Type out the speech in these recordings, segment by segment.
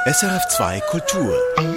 SRF2 Kultur.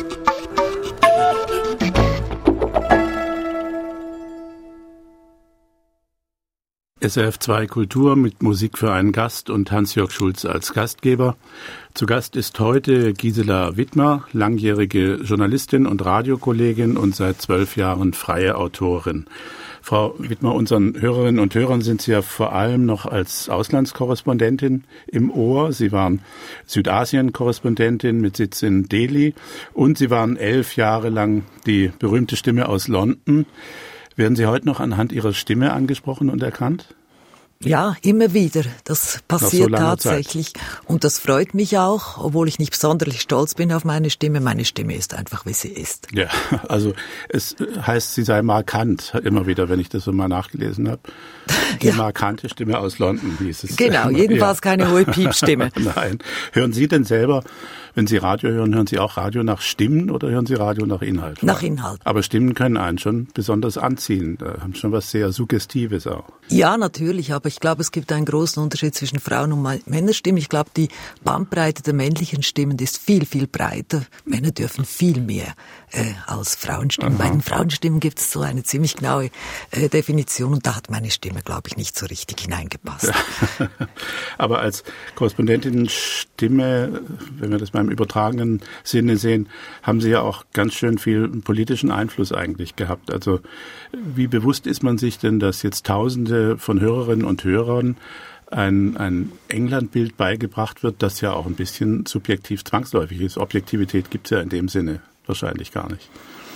SRF2 Kultur mit Musik für einen Gast und Hans-Jörg Schulz als Gastgeber. Zu Gast ist heute Gisela Widmer, langjährige Journalistin und Radiokollegin und seit 12 Jahren freie Autorin. Frau Widmer, unseren Hörerinnen und Hörern sind Sie ja vor allem noch als Auslandskorrespondentin im Ohr. Sie waren Südasien-Korrespondentin mit Sitz in Delhi und Sie waren 11 Jahre lang die berühmte Stimme aus London. Werden Sie heute noch anhand Ihrer Stimme angesprochen und erkannt? Ja, immer wieder. Das passiert tatsächlich. Und das freut mich auch, obwohl ich nicht besonders stolz bin auf meine Stimme. Meine Stimme ist einfach, wie sie ist. Ja, also es heißt, sie sei markant, immer wieder, wenn ich das so mal nachgelesen habe. Die markante Stimme aus London hieß es. Genau, jedenfalls keine hohe Piepstimme. Nein. Hören Sie denn selber, wenn Sie Radio hören, hören Sie auch Radio nach Stimmen oder hören Sie Radio nach Inhalt? Nach Inhalt. Aber Stimmen können einen schon besonders anziehen. Da haben schon was sehr Suggestives auch. Ja, natürlich, aber ich glaube, es gibt einen großen Unterschied zwischen Frauen- und Männerstimmen. Ich glaube, die Bandbreite der männlichen Stimmen ist viel, viel breiter. Männer dürfen viel mehr als Frauenstimmen. Bei den Frauenstimmen gibt es so eine ziemlich genaue Definition und da hat meine Stimme, glaube ich, nicht so richtig hineingepasst. Ja. Aber als Korrespondentin-Stimme, wenn wir das mal im übertragenen Sinne sehen, haben Sie ja auch ganz schön viel politischen Einfluss eigentlich gehabt. Also wie bewusst ist man sich denn, dass jetzt Tausende von Hörerinnen und Hörern ein England-Bild beigebracht wird, das ja auch ein bisschen subjektiv zwangsläufig ist. Objektivität gibt es ja in dem Sinne wahrscheinlich gar nicht.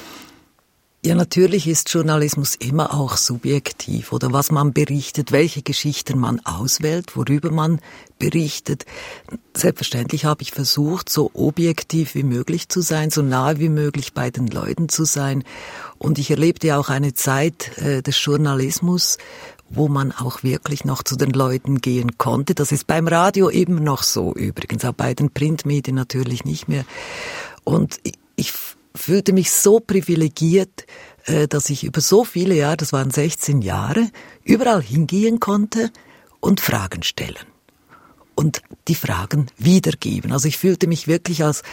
Ja, natürlich ist Journalismus immer auch subjektiv oder was man berichtet, welche Geschichten man auswählt, worüber man berichtet. Selbstverständlich habe ich versucht, so objektiv wie möglich zu sein, so nahe wie möglich bei den Leuten zu sein. Und ich erlebte auch eine Zeit des Journalismus, wo man auch wirklich noch zu den Leuten gehen konnte. Das ist beim Radio eben noch so übrigens, auch bei den Printmedien natürlich nicht mehr. Und ich fühlte mich so privilegiert, dass ich über so viele Jahre, das waren 16 Jahre, überall hingehen konnte und Fragen stellen. Und die Fragen wiedergeben. Also ich fühlte mich wirklich als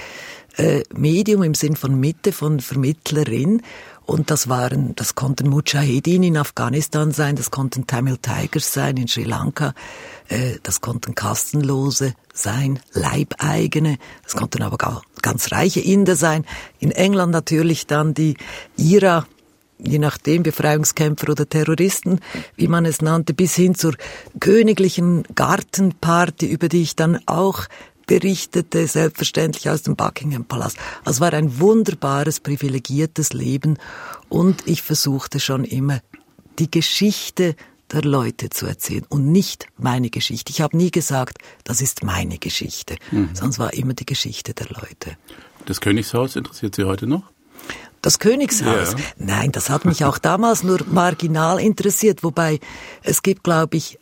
Medium im Sinn von Mitte, von Vermittlerin. Und das konnten Mujahedin in Afghanistan sein, das konnten Tamil Tigers sein in Sri Lanka, das konnten Kastenlose sein, Leibeigene, das konnten aber ganz reiche Inder sein. In England natürlich dann die IRA, je nachdem Befreiungskämpfer oder Terroristen, wie man es nannte, bis hin zur königlichen Gartenparty, über die ich dann auch berichtete, selbstverständlich aus dem Buckingham Palast. Also es war ein wunderbares, privilegiertes Leben und ich versuchte schon immer, die Geschichte der Leute zu erzählen und nicht meine Geschichte. Ich habe nie gesagt, das ist meine Geschichte, sondern es war immer die Geschichte der Leute. Das Königshaus interessiert Sie heute noch? Das Königshaus? Ja. Nein, das hat mich auch damals nur marginal interessiert, wobei es gibt, glaube ich,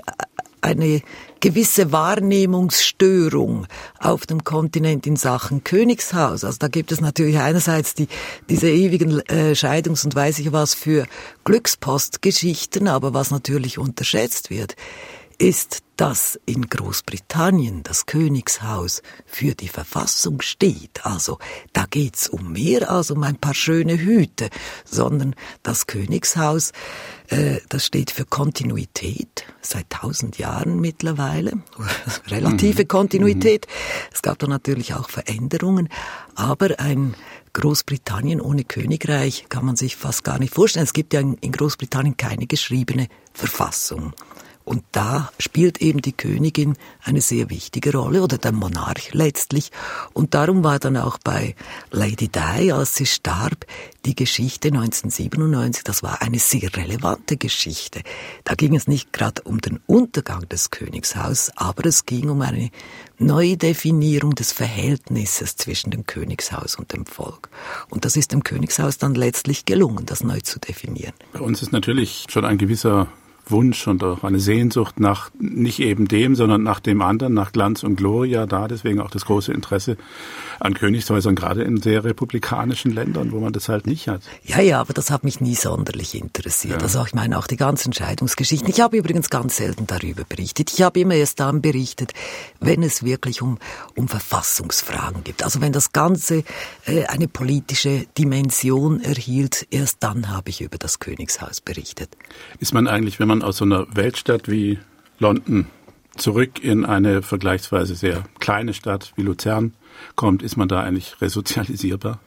eine gewisse Wahrnehmungsstörung auf dem Kontinent in Sachen Königshaus. Also da gibt es natürlich einerseits diese ewigen Scheidungs- und weiß ich was für Glückspostgeschichten, aber was natürlich unterschätzt wird, ist, dass in Großbritannien das Königshaus für die Verfassung steht. Also da geht's um mehr als um ein paar schöne Hüte, sondern das Königshaus, das steht für Kontinuität, seit 1000 Jahren mittlerweile, relative Kontinuität. Es gab da natürlich auch Veränderungen, aber ein Großbritannien ohne Königreich kann man sich fast gar nicht vorstellen. Es gibt ja in Großbritannien keine geschriebene Verfassung. Und da spielt eben die Königin eine sehr wichtige Rolle, oder der Monarch letztlich. Und darum war dann auch bei Lady Di, als sie starb, die Geschichte 1997, das war eine sehr relevante Geschichte. Da ging es nicht gerade um den Untergang des Königshauses, aber es ging um eine Neudefinierung des Verhältnisses zwischen dem Königshaus und dem Volk. Und das ist dem Königshaus dann letztlich gelungen, das neu zu definieren. Bei uns ist natürlich schon ein gewisser Wunsch und auch eine Sehnsucht nach nicht eben dem, sondern nach dem anderen, nach Glanz und Gloria da. Deswegen auch das große Interesse an Königshäusern, gerade in sehr republikanischen Ländern, wo man das halt nicht hat. Ja, aber das hat mich nie sonderlich interessiert. Ja. Also ich meine auch die ganzen Scheidungsgeschichten. Ich habe übrigens ganz selten darüber berichtet. Ich habe immer erst dann berichtet, wenn es wirklich um Verfassungsfragen geht. Also wenn das Ganze eine politische Dimension erhielt, erst dann habe ich über das Königshaus berichtet. Ist man eigentlich, wenn man aus so einer Weltstadt wie London zurück in eine vergleichsweise sehr kleine Stadt wie Luzern kommt, ist man da eigentlich resozialisierbar?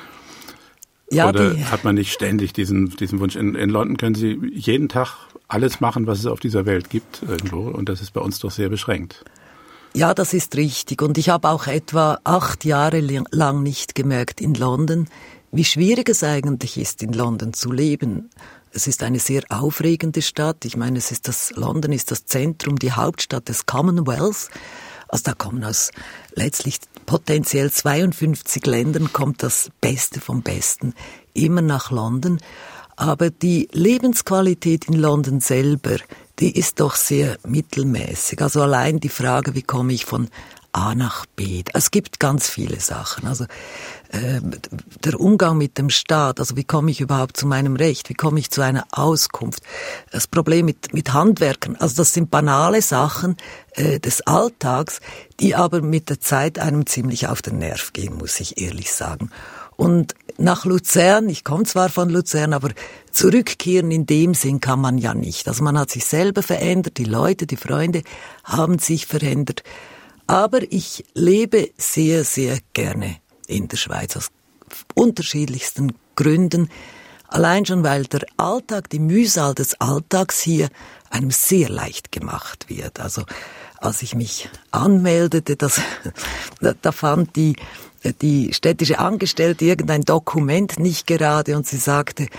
Ja, oder hat man nicht ständig diesen Wunsch? In London können Sie jeden Tag alles machen, was es auf dieser Welt gibt irgendwo, und das ist bei uns doch sehr beschränkt. Ja, das ist richtig, und ich habe auch etwa 8 Jahre lang nicht gemerkt in London, wie schwierig es eigentlich ist, in London zu leben. Es ist eine sehr aufregende Stadt. Ich meine, London ist das Zentrum, die Hauptstadt des Commonwealth. Also da kommen aus letztlich potenziell 52 Ländern, kommt das Beste vom Besten immer nach London. Aber die Lebensqualität in London selber, die ist doch sehr mittelmäßig. Also allein die Frage, wie komme ich von A nach B. Es gibt ganz viele Sachen. Also der Umgang mit dem Staat, also wie komme ich überhaupt zu meinem Recht, wie komme ich zu einer Auskunft. Das Problem mit Handwerkern, also das sind banale Sachen des Alltags, die aber mit der Zeit einem ziemlich auf den Nerv gehen, muss ich ehrlich sagen. Und nach Luzern, ich komme zwar von Luzern, aber zurückkehren in dem Sinn kann man ja nicht. Also man hat sich selber verändert, die Leute, die Freunde haben sich verändert. Aber ich lebe sehr, sehr gerne in der Schweiz aus unterschiedlichsten Gründen. Allein schon, weil der Alltag, die Mühsal des Alltags hier einem sehr leicht gemacht wird. Also als ich mich anmeldete, da fand die städtische Angestellte irgendein Dokument nicht gerade und sie sagte,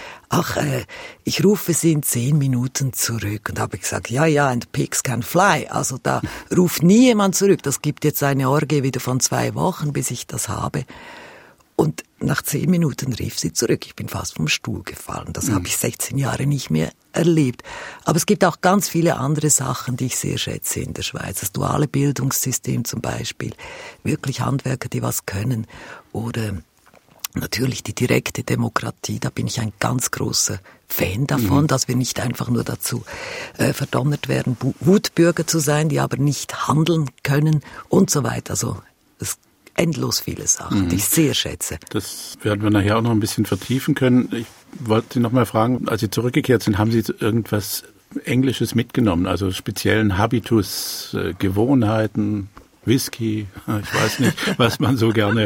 ich rufe Sie in 10 Minuten zurück. Und da habe ich gesagt, ja, and pigs can fly. Also da ruft nie jemand zurück. Das gibt jetzt eine Orgie wieder von 2 Wochen, bis ich das habe. Und nach 10 Minuten rief sie zurück. Ich bin fast vom Stuhl gefallen. Das habe ich 16 Jahre nicht mehr erlebt. Aber es gibt auch ganz viele andere Sachen, die ich sehr schätze in der Schweiz. Das duale Bildungssystem zum Beispiel. Wirklich Handwerker, die was können. Oder natürlich die direkte Demokratie. Da bin ich ein ganz großer Fan davon, dass wir nicht einfach nur dazu verdonnert werden, Wutbürger zu sein, die aber nicht handeln können und so weiter. Also endlos viele Sachen, die ich sehr schätze. Das werden wir nachher auch noch ein bisschen vertiefen können. Ich wollte Sie noch mal fragen, als Sie zurückgekehrt sind, haben Sie irgendwas Englisches mitgenommen? Also speziellen Habitus, Gewohnheiten, Whisky, ich weiß nicht, was man so gerne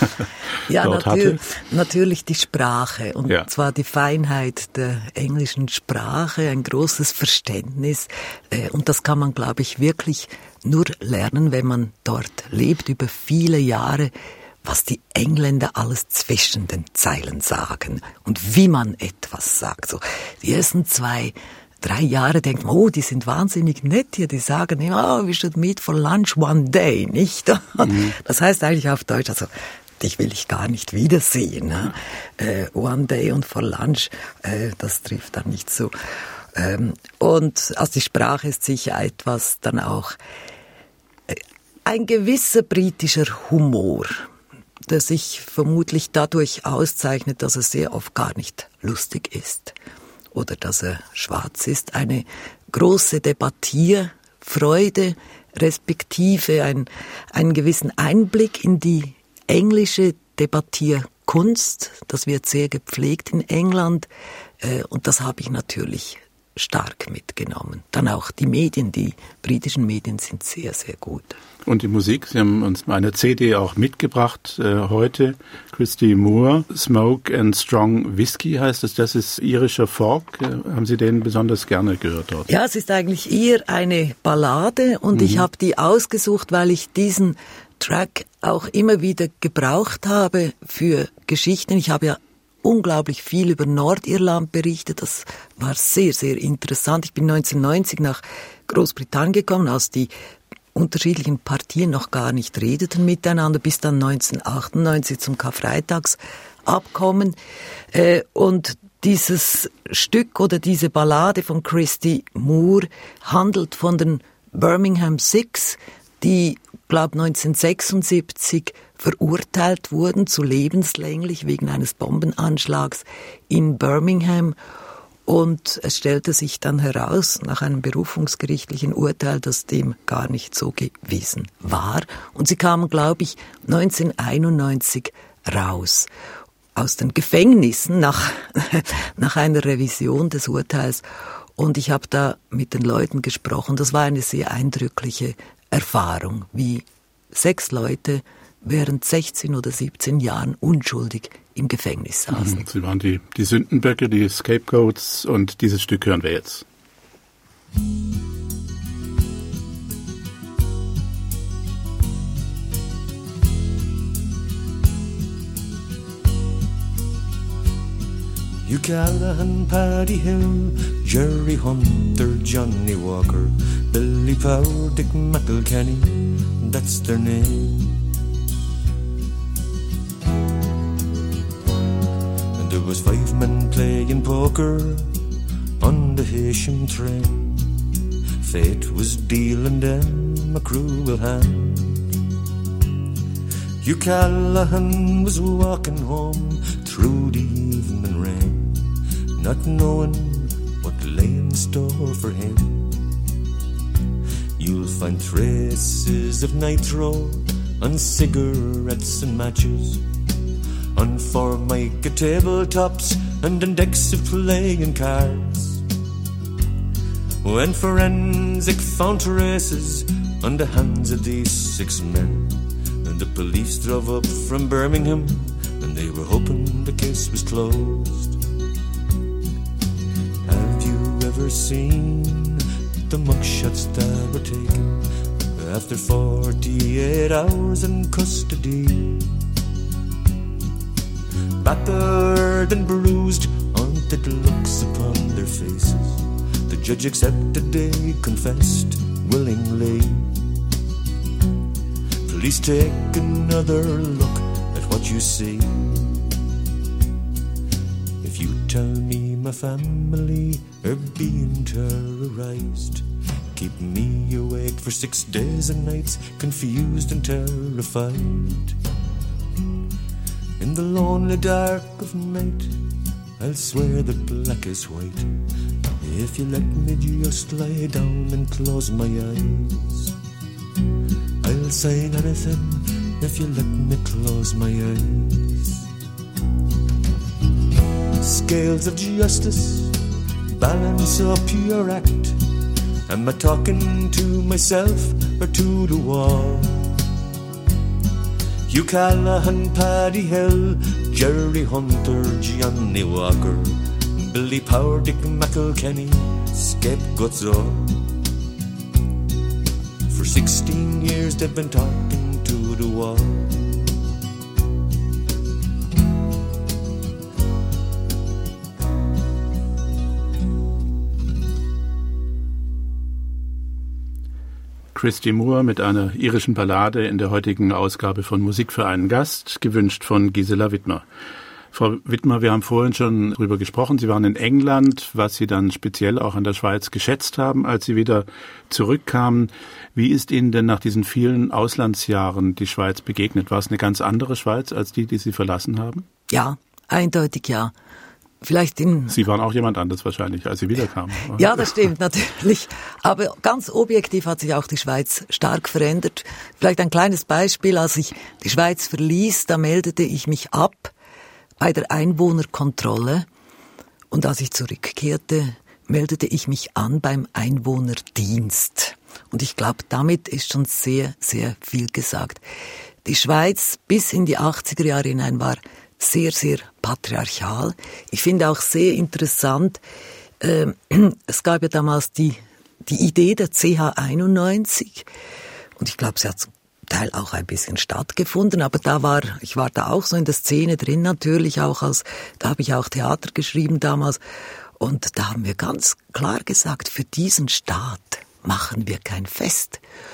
dort hatte. Natürlich die Sprache, und zwar die Feinheit der englischen Sprache, ein großes Verständnis. Und das kann man, glaube ich, wirklich nur lernen, wenn man dort lebt, über viele Jahre, was die Engländer alles zwischen den Zeilen sagen und wie man etwas sagt. So, die ersten 2-3 Jahre denkt man, die sind wahnsinnig nett hier, die sagen immer, we should meet for lunch one day, nicht? Das heißt eigentlich auf Deutsch, also dich will ich gar nicht wiedersehen. Ne? One day und for lunch, das trifft dann nicht so. Und also die Sprache ist sicher etwas, dann auch ein gewisser britischer Humor, der sich vermutlich dadurch auszeichnet, dass er sehr oft gar nicht lustig ist oder dass er schwarz ist. Eine große Debattierfreude, respektive einen gewissen Einblick in die englische Debattierkunst. Das wird sehr gepflegt in England und das habe ich natürlich stark mitgenommen. Dann auch die Medien, die britischen Medien sind sehr, sehr gut. Und die Musik, Sie haben uns eine CD auch mitgebracht heute. Christy Moore, Smoke and Strong Whisky heißt es. Das ist irischer Folk. Haben Sie den besonders gerne gehört dort? Ja, es ist eigentlich eher eine Ballade und ich habe die ausgesucht, weil ich diesen Track auch immer wieder gebraucht habe für Geschichten. Ich habe ja unglaublich viel über Nordirland berichtet. Das war sehr, sehr interessant. Ich bin 1990 nach Großbritannien gekommen, als die unterschiedlichen Partien noch gar nicht redeten miteinander, bis dann 1998 zum Karfreitagsabkommen. Und Dieses Stück oder diese Ballade von Christy Moore handelt von den Birmingham Six, die, glaube 1976 verurteilt wurden zu lebenslänglich wegen eines Bombenanschlags in Birmingham. Und es stellte sich dann heraus, nach einem berufungsgerichtlichen Urteil, dass dem gar nicht so gewesen war. Und sie kamen, glaube ich, 1991 raus aus den Gefängnissen nach einer Revision des Urteils. Und ich habe da mit den Leuten gesprochen. Das war eine sehr eindrückliche Erfahrung, wie 6 Leute während 16 oder 17 Jahren unschuldig im Gefängnis saßen. Sie waren die Sündenböcke, die Scapegoats, und dieses Stück hören wir jetzt. Hugh Callahan, Paddy Hill, Jerry Hunter, Johnny Walker, Billy Powell, Dick McElkenny, that's their name. And there was 5 men playing poker on the Heysham train. Fate was dealing them a cruel hand. Hugh Callahan was walking home through the evening rain, not knowing what lay in store for him. You'll find traces of nitro on cigarettes and matches, on Formica tabletops and on decks of playing cards. When forensic found traces on the hands of these 6 men, and the police drove up from Birmingham, and they were hoping the case was closed. Have you ever seen the mugshots that were taken after 48 hours in custody? Battered and bruised, haunted looks upon their faces. The judge accepted they confessed willingly. Please take another look at what you see. If you tell me my family are being terrorized, keep me awake for 6 days and nights, confused and terrified. In the lonely dark of night, I'll swear that black is white, if you let me just lie down and close my eyes. I'll sign anything if you let me close my eyes. Scales of justice, balance up your act. Am I talking to myself or to the wall? Hugh Callahan, Paddy Hill, Jerry Hunter, Johnny Walker, Billy Powell, Dick McElkenny, scapegoats all. For 16 years they've been talking to the wall. Christy Moore mit einer irischen Ballade in der heutigen Ausgabe von Musik für einen Gast, gewünscht von Gisela Widmer. Frau Widmer, wir haben vorhin schon darüber gesprochen. Sie waren in England, was Sie dann speziell auch an der Schweiz geschätzt haben, als Sie wieder zurückkamen. Wie ist Ihnen denn nach diesen vielen Auslandsjahren die Schweiz begegnet? War es eine ganz andere Schweiz als die Sie verlassen haben? Ja, eindeutig ja. Sie waren auch jemand anderes wahrscheinlich, als Sie wiederkamen. Ja, das stimmt natürlich. Aber ganz objektiv hat sich auch die Schweiz stark verändert. Vielleicht ein kleines Beispiel. Als ich die Schweiz verließ, da meldete ich mich ab bei der Einwohnerkontrolle. Und als ich zurückkehrte, meldete ich mich an beim Einwohnerdienst. Und ich glaube, damit ist schon sehr, sehr viel gesagt. Die Schweiz bis in die 80er Jahre hinein war sehr, sehr patriarchal. Ich finde auch sehr interessant, es gab ja damals die Idee der CH91 und ich glaube, sie hat zum Teil auch ein bisschen stattgefunden, aber ich war da auch so in der Szene drin natürlich, da habe ich auch Theater geschrieben damals und da haben wir ganz klar gesagt, für diesen Staat machen wir kein Fest.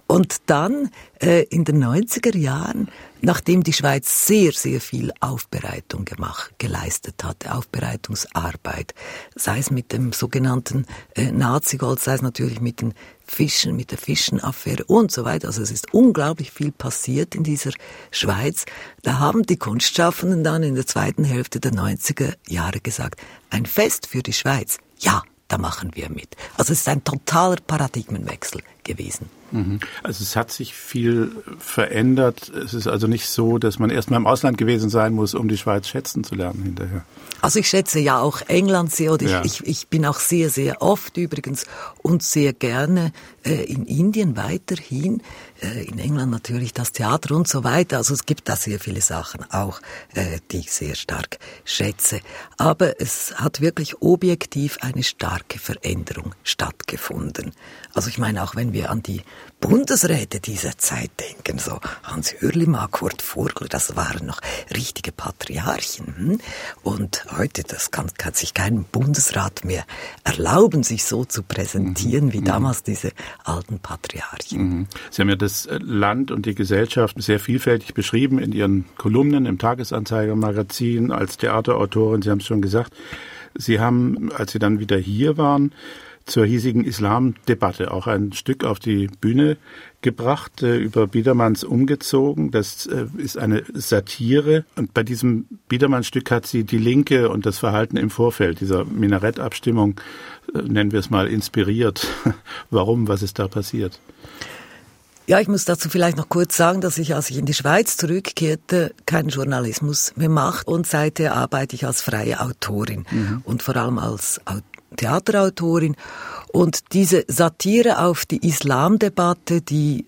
Und dann in den 90er Jahren, nachdem die Schweiz sehr, sehr viel Aufbereitung geleistet hatte, Aufbereitungsarbeit, sei es mit dem sogenannten Nazigold, sei es natürlich mit den Fischen, mit der Fischenaffäre und so weiter. Also es ist unglaublich viel passiert in dieser Schweiz. Da haben die Kunstschaffenden dann in der zweiten Hälfte der 90er Jahre gesagt, ein Fest für die Schweiz, ja, da machen wir mit. Also es ist ein totaler Paradigmenwechsel gewesen. Also es hat sich viel verändert. Es ist also nicht so, dass man erst mal im Ausland gewesen sein muss, um die Schweiz schätzen zu lernen hinterher. Also ich schätze ja auch England sehr, oder ja. Ich bin auch sehr, sehr oft übrigens und sehr gerne in Indien weiterhin. In England natürlich das Theater und so weiter. Also es gibt da sehr viele Sachen auch, die ich sehr stark schätze. Aber es hat wirklich objektiv eine starke Veränderung stattgefunden. Also ich meine, auch wenn wir an die Bundesräte dieser Zeit denken, so Hans Hürlimann, Kurt Vogler, das waren noch richtige Patriarchen. Und heute, das kann sich kein Bundesrat mehr erlauben, sich so zu präsentieren wie damals diese alten Patriarchen. Sie haben ja das Land und die Gesellschaft sehr vielfältig beschrieben in Ihren Kolumnen im Tagesanzeiger-Magazin, als Theaterautorin. Sie haben es schon gesagt. Sie haben, als Sie dann wieder hier waren, zur hiesigen Islamdebatte auch ein Stück auf die Bühne gebracht, über Biedermanns Umgezogen. Das ist eine Satire. Und bei diesem Biedermann-Stück hat sie die Linke und das Verhalten im Vorfeld dieser Minarettabstimmung, nennen wir es mal, inspiriert. Warum? Was ist da passiert? Ja, ich muss dazu vielleicht noch kurz sagen, dass ich, als ich in die Schweiz zurückkehrte, keinen Journalismus mehr mache. Und seither arbeite ich als freie Autorin und vor allem als Theaterautorin. Und diese Satire auf die Islamdebatte, die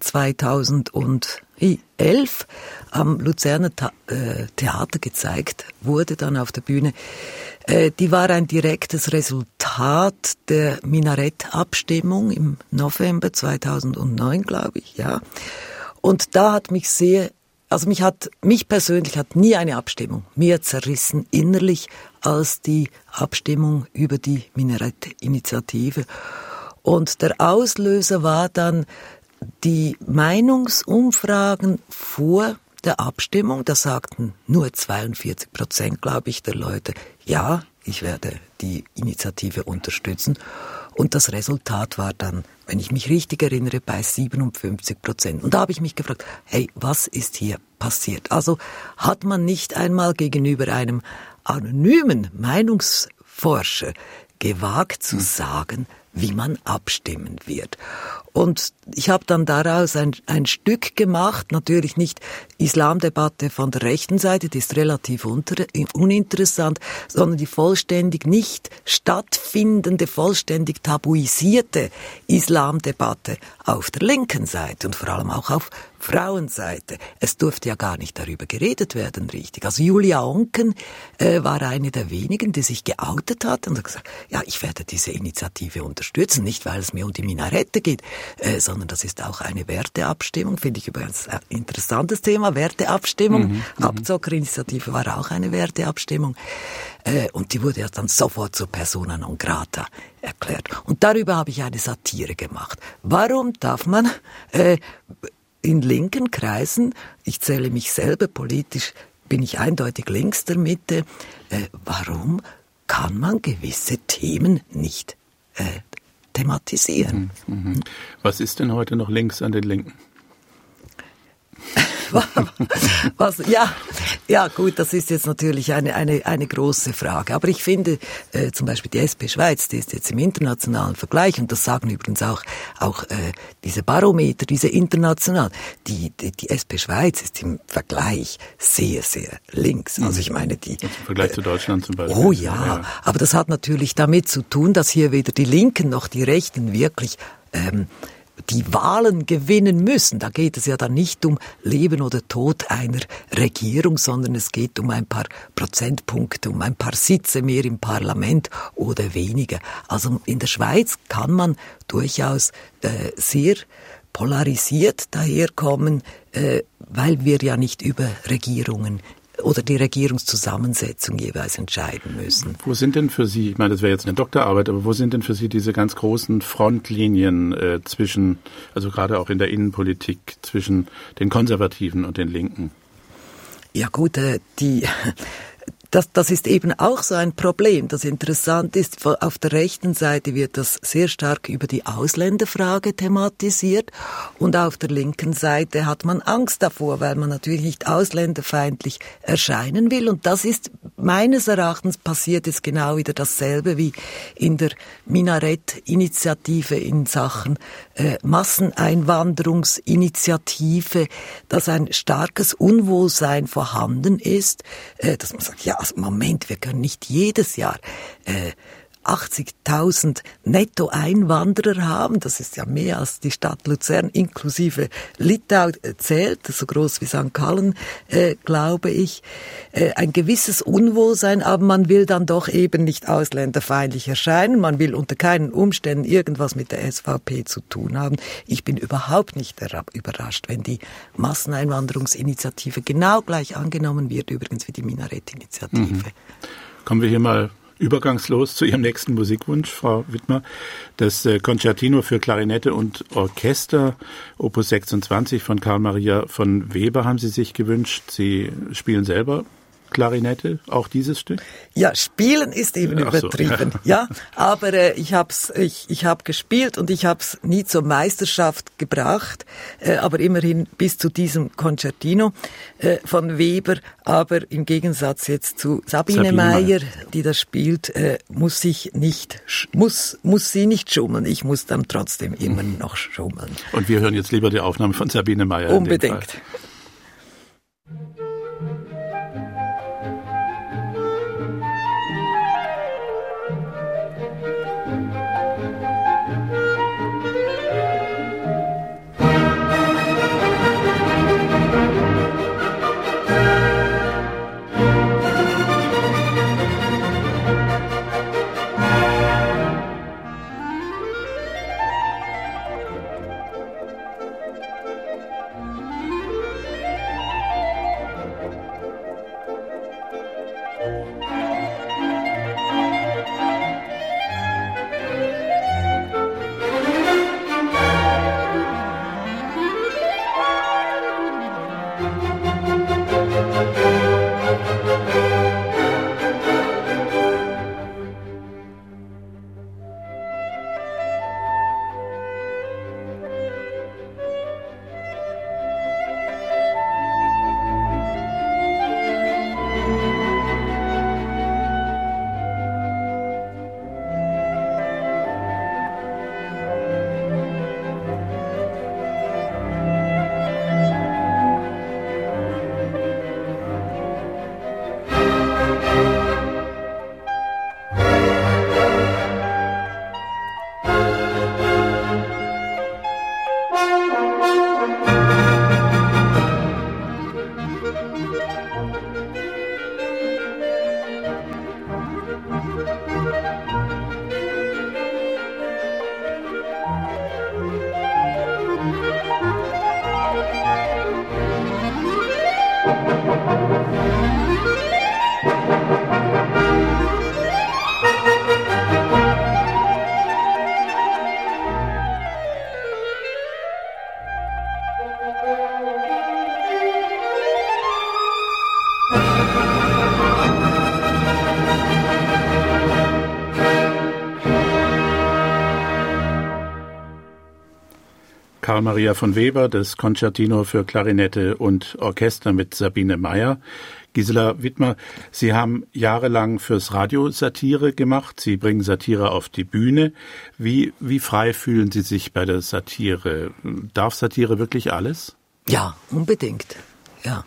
2011 am Luzerner Theater gezeigt wurde, dann auf der Bühne, die war ein direktes Resultat der Minarettabstimmung im November 2009, glaube ich, ja. Und da hat mich mich persönlich hat nie eine Abstimmung mehr zerrissen innerlich als die Abstimmung über die Minarett-Initiative. Und der Auslöser war dann die Meinungsumfragen vor der Abstimmung. Da sagten nur 42%, glaube ich, der Leute, ja, ich werde die Initiative unterstützen. Und das Resultat war dann, wenn ich mich richtig erinnere, bei 57%. Und da habe ich mich gefragt, hey, was ist hier passiert? Also hat man nicht einmal gegenüber einem anonymen Meinungsforscher gewagt zu sagen, wie man abstimmen wird. Und ich habe dann daraus ein Stück gemacht, natürlich nicht Islamdebatte von der rechten Seite, die ist relativ uninteressant, sondern die vollständig nicht stattfindende, vollständig tabuisierte Islamdebatte auf der linken Seite und vor allem auch auf Frauenseite. Es durfte ja gar nicht darüber geredet werden, richtig. Also Julia Onken war eine der wenigen, die sich geoutet hat und hat gesagt, ja, ich werde diese Initiative unterstützen, nicht weil es mir um die Minarette geht, sondern das ist auch eine Werteabstimmung, finde ich übrigens ein interessantes Thema, Werteabstimmung. Abzockerinitiative war auch eine Werteabstimmung. Und die wurde ja dann sofort zur Persona non grata erklärt. Und darüber habe ich eine Satire gemacht. Warum darf man in linken Kreisen, ich zähle mich selber politisch, bin ich eindeutig links der Mitte, warum kann man gewisse Themen nicht thematisieren? Was ist denn heute noch links an den Linken? Ja, gut, das ist jetzt natürlich eine große Frage. Aber ich finde, zum Beispiel die SP Schweiz, die ist jetzt im internationalen Vergleich, und das sagen übrigens auch diese Barometer, diese international, die SP Schweiz ist im Vergleich sehr, sehr links. Also ich meine, im Vergleich zu Deutschland zum Beispiel. Oh ja, aber das hat natürlich damit zu tun, dass hier weder die Linken noch die Rechten wirklich die Wahlen gewinnen müssen. Da geht es ja dann nicht um Leben oder Tod einer Regierung, sondern es geht um ein paar Prozentpunkte, um ein paar Sitze mehr im Parlament oder weniger. Also in der Schweiz kann man durchaus sehr polarisiert daherkommen, weil wir ja nicht über Regierungen oder die Regierungszusammensetzung jeweils entscheiden müssen. Wo sind denn für Sie, ich meine, das wäre jetzt eine Doktorarbeit, aber wo sind denn für Sie diese ganz großen Frontlinien zwischen, also gerade auch in der Innenpolitik, zwischen den Konservativen und den Linken? Ja gut, Das ist eben auch so ein Problem. Das interessant ist, auf der rechten Seite wird das sehr stark über die Ausländerfrage thematisiert und auf der linken Seite hat man Angst davor, weil man natürlich nicht ausländerfeindlich erscheinen will. Und das ist meines Erachtens passiert jetzt genau wieder dasselbe wie in der Minarett-Initiative in Sachen Masseneinwanderungsinitiative, dass ein starkes Unwohlsein vorhanden ist, dass man sagt, ja, also Moment, wir können nicht jedes Jahr 80.000 Netto-Einwanderer haben. Das ist ja mehr als die Stadt Luzern inklusive Litau zählt, so groß wie St. Gallen, glaube ich. Ein gewisses Unwohlsein, aber man will dann doch eben nicht ausländerfeindlich erscheinen. Man will unter keinen Umständen irgendwas mit der SVP zu tun haben. Ich bin überhaupt nicht überrascht, wenn die Masseneinwanderungsinitiative genau gleich angenommen wird, übrigens wie die Minarett-Initiative. Kommen wir hier mal übergangslos zu Ihrem nächsten Musikwunsch, Frau Widmer. Das Concertino für Klarinette und Orchester, Opus 26 von Carl Maria von Weber haben Sie sich gewünscht. Sie spielen selber Klarinette, auch dieses Stück? Ja, spielen ist eben übertrieben, so, ja. Aber ich habe gespielt und ich habe es nie zur Meisterschaft gebracht, aber immerhin bis zu diesem Concertino von Weber. Aber im Gegensatz jetzt zu Sabine Meyer, die das spielt, muss sie nicht schummeln. Ich muss dann trotzdem immer noch schummeln. Und wir hören jetzt lieber die Aufnahme von Sabine Meyer. Unbedingt. Carl Maria von Weber, das Concertino für Klarinette und Orchester mit Sabine Meyer. Gisela Widmer, Sie haben jahrelang fürs Radio Satire gemacht. Sie bringen Satire auf die Bühne. Wie frei fühlen Sie sich bei der Satire? Darf Satire wirklich alles? Ja, unbedingt. Ja.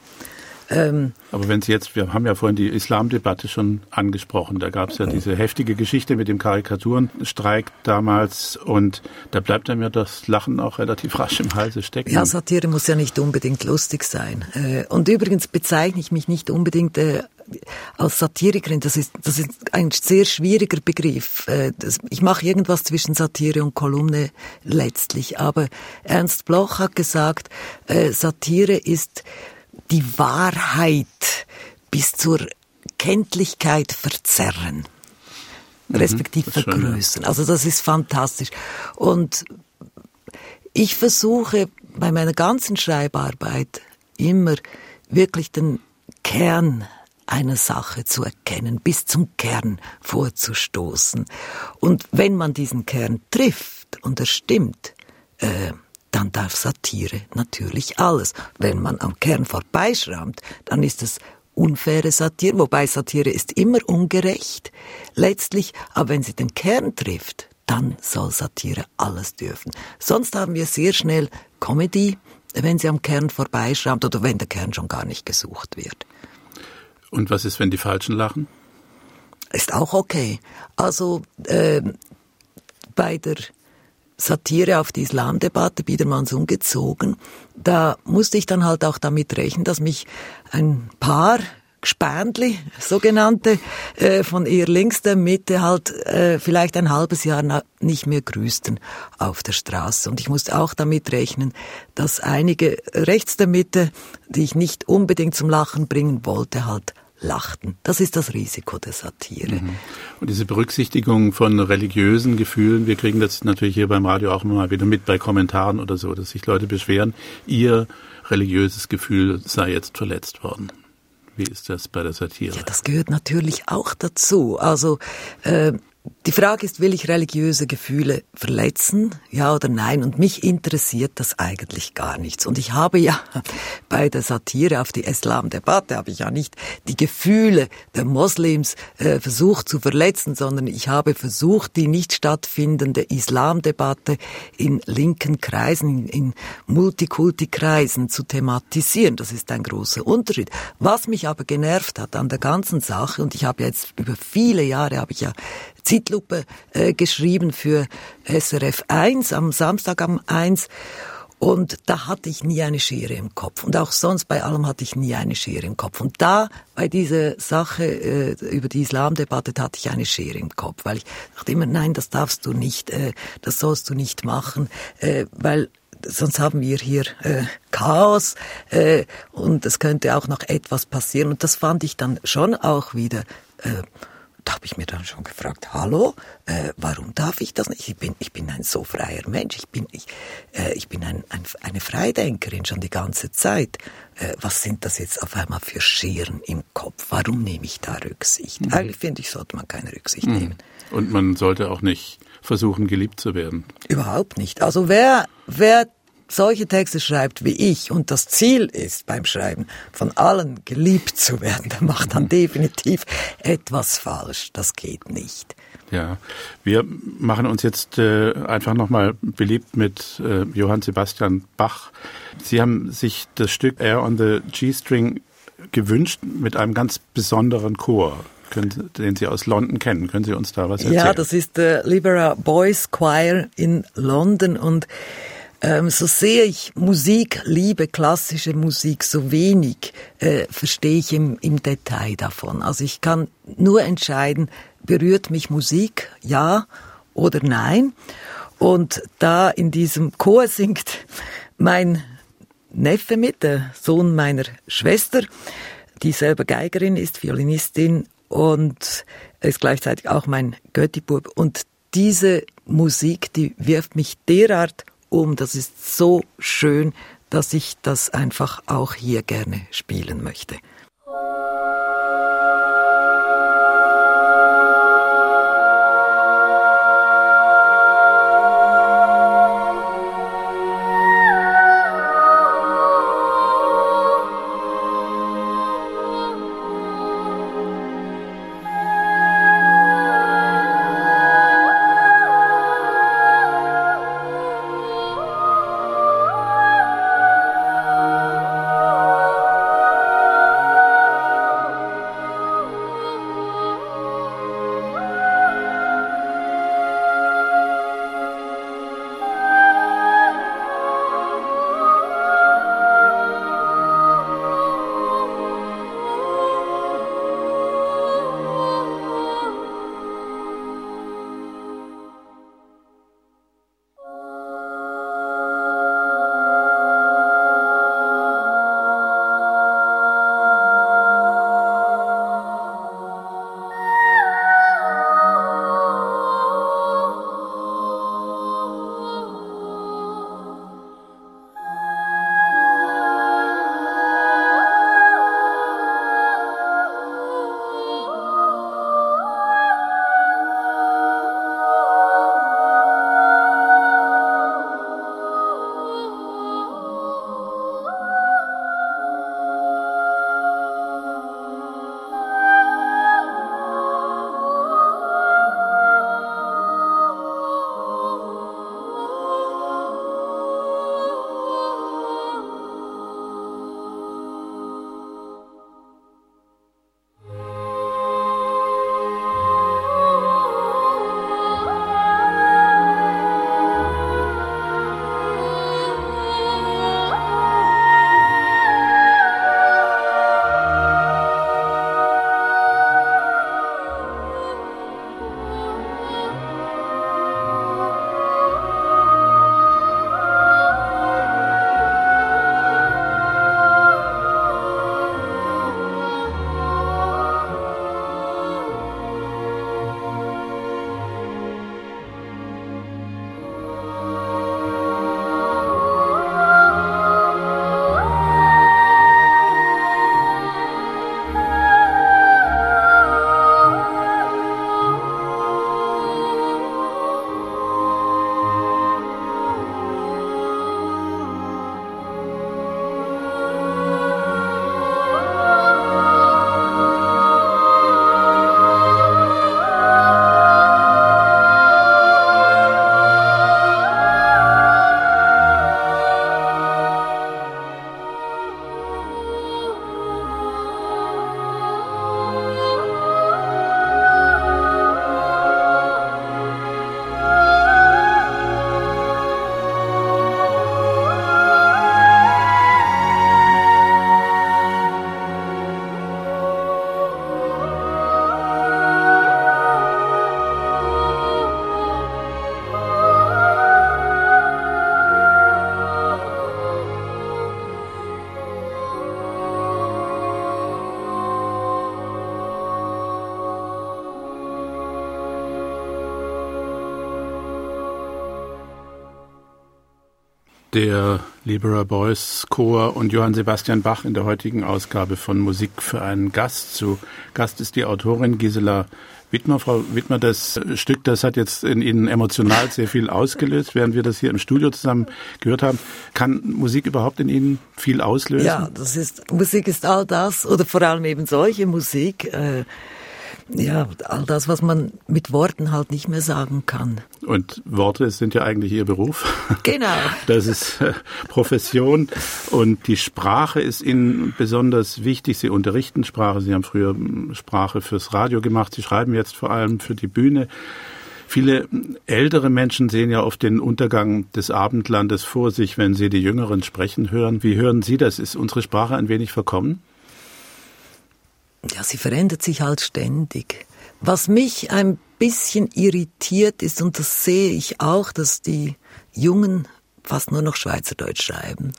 Aber wenn Sie jetzt, wir haben ja vorhin die Islamdebatte schon angesprochen, da gab es ja diese heftige Geschichte mit dem Karikaturenstreik damals und da bleibt einem ja das Lachen auch relativ rasch im Halse stecken. Ja, Satire muss ja nicht unbedingt lustig sein. Und übrigens bezeichne ich mich nicht unbedingt als Satirikerin, das ist ein sehr schwieriger Begriff. Ich mache irgendwas zwischen Satire und Kolumne letztlich, aber Ernst Bloch hat gesagt, Satire ist die Wahrheit bis zur Kenntlichkeit verzerren, respektive vergrößern. Also das ist fantastisch. Und ich versuche bei meiner ganzen Schreibarbeit immer wirklich den Kern einer Sache zu erkennen, bis zum Kern vorzustoßen. Und wenn man diesen Kern trifft und er stimmt, dann darf Satire natürlich alles. Wenn man am Kern vorbeischrammt, dann ist es unfaire Satire, wobei Satire ist immer ungerecht, letztlich, aber wenn sie den Kern trifft, dann soll Satire alles dürfen. Sonst haben wir sehr schnell Comedy, wenn sie am Kern vorbeischrammt oder wenn der Kern schon gar nicht gesucht wird. Und was ist, wenn die Falschen lachen? Ist auch okay. Also bei der Satire auf die Islamdebatte, Biedermanns Ungezogen, da musste ich dann halt auch damit rechnen, dass mich ein paar Gspendli, sogenannte, von eher links der Mitte halt vielleicht ein halbes Jahr nicht mehr grüßten auf der Straße. Und ich musste auch damit rechnen, dass einige rechts der Mitte, die ich nicht unbedingt zum Lachen bringen wollte, halt lachten. Das ist das Risiko der Satire. Und diese Berücksichtigung von religiösen Gefühlen, wir kriegen das natürlich hier beim Radio auch immer mal wieder mit bei Kommentaren oder so, dass sich Leute beschweren, ihr religiöses Gefühl sei jetzt verletzt worden. Wie ist das bei der Satire? Ja, das gehört natürlich auch dazu. Also die Frage ist, will ich religiöse Gefühle verletzen, ja oder nein? Und mich interessiert das eigentlich gar nichts. Und ich habe ja bei der Satire auf die Islamdebatte, habe ich ja nicht die Gefühle der Moslems versucht zu verletzen, sondern ich habe versucht, die nicht stattfindende Islamdebatte in linken Kreisen, in Multikulti-Kreisen zu thematisieren. Das ist ein großer Unterschied. Was mich aber genervt hat an der ganzen Sache, und ich habe jetzt über viele Jahre, habe ich ja Zeitlupe geschrieben für SRF 1, am Samstag am 1. Und da hatte ich nie eine Schere im Kopf. Und auch sonst bei allem hatte ich nie eine Schere im Kopf. Und da, bei dieser Sache über die Islamdebatte, hatte ich eine Schere im Kopf. Weil ich dachte immer, nein, das darfst du nicht, das sollst du nicht machen, weil sonst haben wir hier Chaos und es könnte auch noch etwas passieren. Und das fand ich dann schon auch wieder... Da habe ich mir dann schon gefragt, hallo, warum darf ich das nicht? Ich bin ein so freier Mensch, ich bin eine Freidenkerin schon die ganze Zeit. Was sind das jetzt auf einmal für Scheren im Kopf? Warum nehme ich da Rücksicht? Eigentlich finde ich, sollte man keine Rücksicht nehmen. Und man sollte auch nicht versuchen, geliebt zu werden. Überhaupt nicht. Also wer solche Texte schreibt wie ich und das Ziel ist beim Schreiben, von allen geliebt zu werden, der macht dann definitiv etwas falsch. Das geht nicht. Ja, wir machen uns jetzt einfach nochmal beliebt mit Johann Sebastian Bach. Sie haben sich das Stück Air on the G-String gewünscht mit einem ganz besonderen Chor, den Sie aus London kennen. Können Sie uns da was erzählen? Ja, das ist der Libera Boys Choir in London und so sehr ich Musik liebe, klassische Musik, so wenig verstehe ich im Detail davon. Also ich kann nur entscheiden, berührt mich Musik, ja oder nein. Und da in diesem Chor singt mein Neffe mit, der Sohn meiner Schwester, die selber Geigerin ist, Violinistin und ist gleichzeitig auch mein Götti-Bub. Und diese Musik, die wirft mich derart das ist so schön, dass ich das einfach auch hier gerne spielen möchte. Der Liberer Boys Chor und Johann Sebastian Bach in der heutigen Ausgabe von Musik für einen Gast. Zu Gast ist die Autorin Gisela Wittmer. Frau Wittmer, das Stück, das hat jetzt in Ihnen emotional sehr viel ausgelöst, während wir das hier im Studio zusammen gehört haben. Kann Musik überhaupt in Ihnen viel auslösen? Ja, Musik ist all das, oder vor allem eben solche Musik, all das, was man mit Worten halt nicht mehr sagen kann. Und Worte sind ja eigentlich Ihr Beruf. Genau. Das ist Profession und die Sprache ist Ihnen besonders wichtig. Sie unterrichten Sprache, Sie haben früher Sprache fürs Radio gemacht, Sie schreiben jetzt vor allem für die Bühne. Viele ältere Menschen sehen ja oft den Untergang des Abendlandes vor sich, wenn sie die Jüngeren sprechen hören. Wie hören Sie das? Ist unsere Sprache ein wenig verkommen? Ja, sie verändert sich halt ständig. Was mich ein bisschen irritiert ist, und das sehe ich auch, dass die Jungen fast nur noch Schweizerdeutsch schreiben.